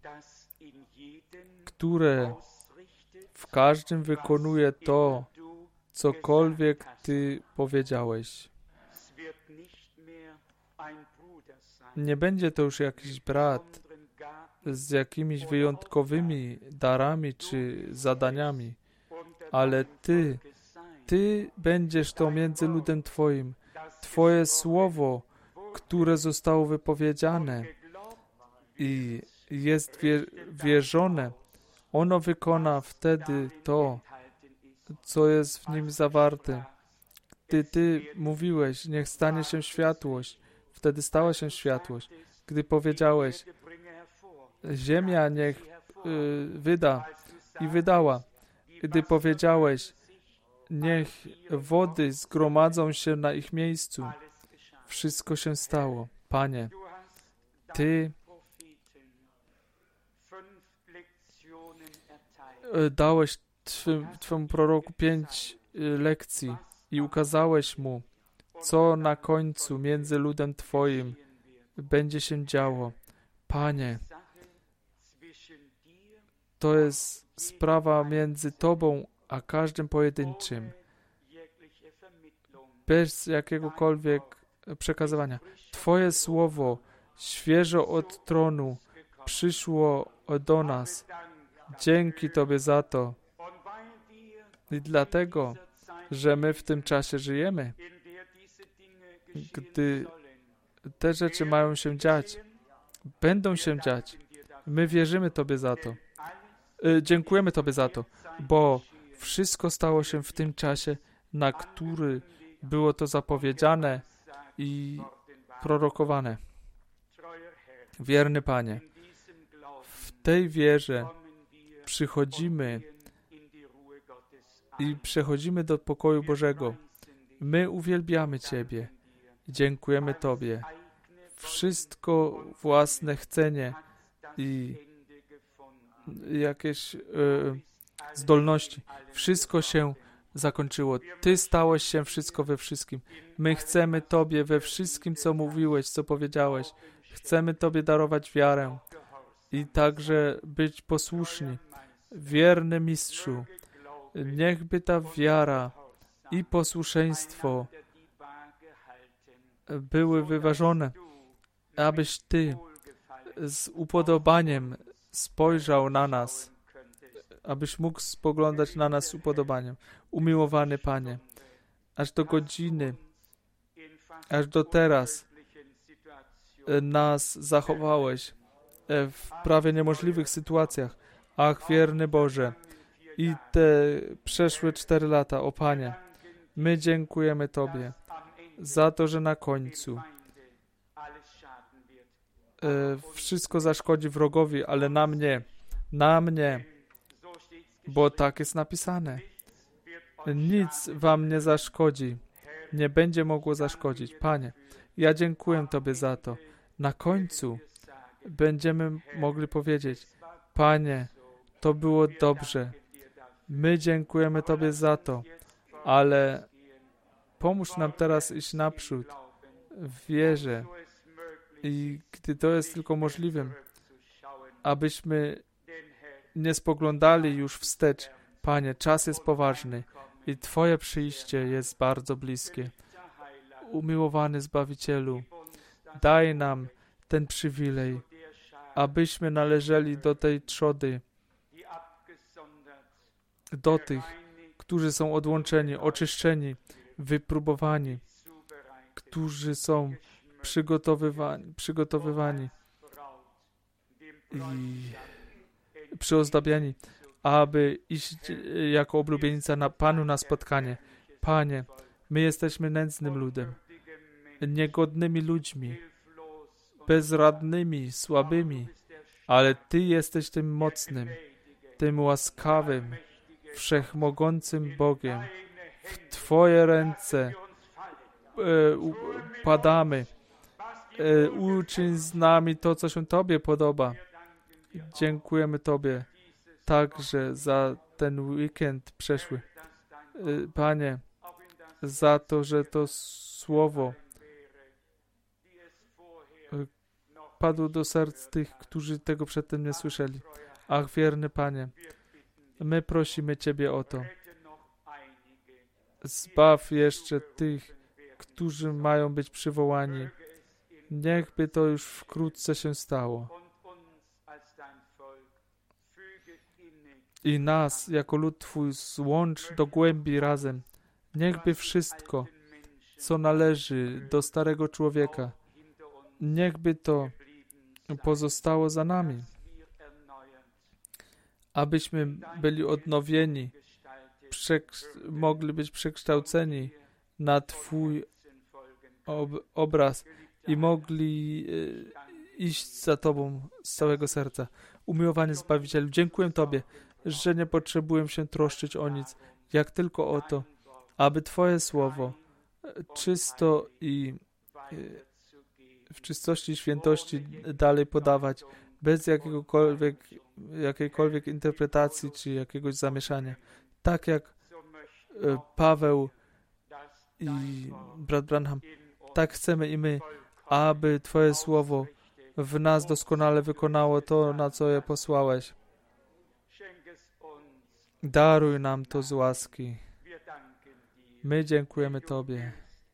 które w każdym wykonuje to, cokolwiek Ty powiedziałeś. Nie będzie to już jakiś brat z jakimiś wyjątkowymi darami czy zadaniami, ale Ty będziesz to między ludem Twoim. Twoje słowo, które zostało wypowiedziane i jest wierzone, ono wykona wtedy to, co jest w nim zawarte. Gdy Ty mówiłeś, niech stanie się światłość, wtedy stała się światłość. Gdy powiedziałeś, ziemia niech wyda i wydała. Gdy powiedziałeś, niech wody zgromadzą się na ich miejscu, wszystko się stało. Panie, Ty dałeś Twemu proroku 5 lekcji i ukazałeś mu, co na końcu między ludem Twoim będzie się działo. Panie, to jest sprawa między Tobą a każdym pojedynczym. Bez jakiegokolwiek przekazywania. Twoje słowo świeżo od tronu przyszło do nas. Dzięki Tobie za to. I dlatego, że my w tym czasie żyjemy, gdy te rzeczy mają się dziać, będą się dziać. My wierzymy Tobie za to. Dziękujemy Tobie za to, bo wszystko stało się w tym czasie, na który było to zapowiedziane i prorokowane. Wierny Panie, w tej wierze przychodzimy i przechodzimy do pokoju Bożego. My uwielbiamy Ciebie i dziękujemy Tobie. Wszystko własne chcenie i jakieś zdolności. Wszystko się zakończyło. Ty stałeś się wszystko we wszystkim. My chcemy Tobie we wszystkim, co mówiłeś, co powiedziałeś. Chcemy Tobie darować wiarę i także być posłuszni. Wierny Mistrzu, niechby ta wiara i posłuszeństwo były wyważone, abyś Ty z upodobaniem spojrzał na nas, abyś mógł spoglądać na nas z upodobaniem. Umiłowany Panie, aż do godziny, aż do teraz nas zachowałeś w prawie niemożliwych sytuacjach. Ach, wierny Boże, i te przeszłe 4 lata, o Panie, my dziękujemy Tobie za to, że na końcu wszystko zaszkodzi wrogowi, ale na mnie, bo tak jest napisane. Nic wam nie zaszkodzi, nie będzie mogło zaszkodzić. Panie, ja dziękuję Tobie za to. Na końcu będziemy mogli powiedzieć, Panie, to było dobrze. My dziękujemy Tobie za to, ale pomóż nam teraz iść naprzód w wierze i gdy to jest tylko możliwym, abyśmy nie spoglądali już wstecz. Panie, czas jest poważny i Twoje przyjście jest bardzo bliskie. Umiłowany Zbawicielu, daj nam ten przywilej, abyśmy należeli do tej trzody, do tych, którzy są odłączeni, oczyszczeni, wypróbowani, którzy są przygotowywani i przyozdabiani, aby iść jako oblubienica na Panu na spotkanie. Panie, my jesteśmy nędznym ludem, niegodnymi ludźmi, bezradnymi, słabymi, ale Ty jesteś tym mocnym, tym łaskawym, wszechmogącym Bogiem. W Twoje ręce padamy. Uczyń z nami to, co się Tobie podoba. Dziękujemy Tobie także za ten weekend przeszły. Panie, za to, że to słowo padło do serc tych, którzy tego przedtem nie słyszeli. Ach, wierny Panie, my prosimy Ciebie o to. Zbaw jeszcze tych, którzy mają być przywołani. Niechby to już wkrótce się stało. I nas, jako lud Twój, złącz do głębi razem. Niechby wszystko, co należy do starego człowieka, niechby to pozostało za nami. Abyśmy byli odnowieni, mogli być przekształceni na Twój obraz i mogli iść za Tobą z całego serca. Umiłowany Zbawicielu, dziękuję Tobie, że nie potrzebuję się troszczyć o nic, jak tylko o to, aby Twoje słowo czysto i w czystości i świętości dalej podawać, bez jakiejkolwiek interpretacji czy jakiegoś zamieszania. Tak jak Paweł i brat Branham, tak chcemy i my, aby Twoje słowo w nas doskonale wykonało to, na co je posłałeś. Daruj nam to z łaski. My dziękujemy Tobie,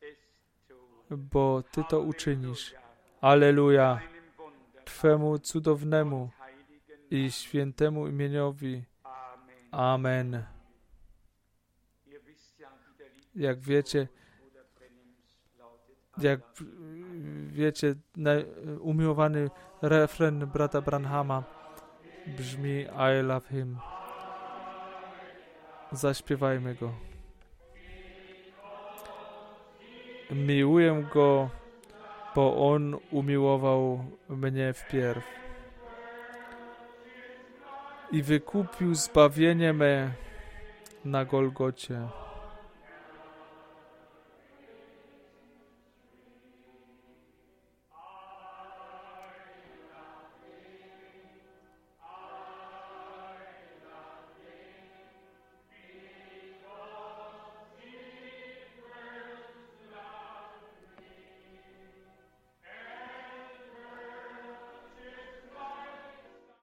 bo Ty to uczynisz. Alleluja! Twemu cudownemu i świętemu imieniowi. Amen. Jak wiecie, umiłowany refren brata Branhama brzmi I love him. Zaśpiewajmy go. Miłuję go, bo on umiłował mnie wpierw i wykupił zbawienie me na Golgocie.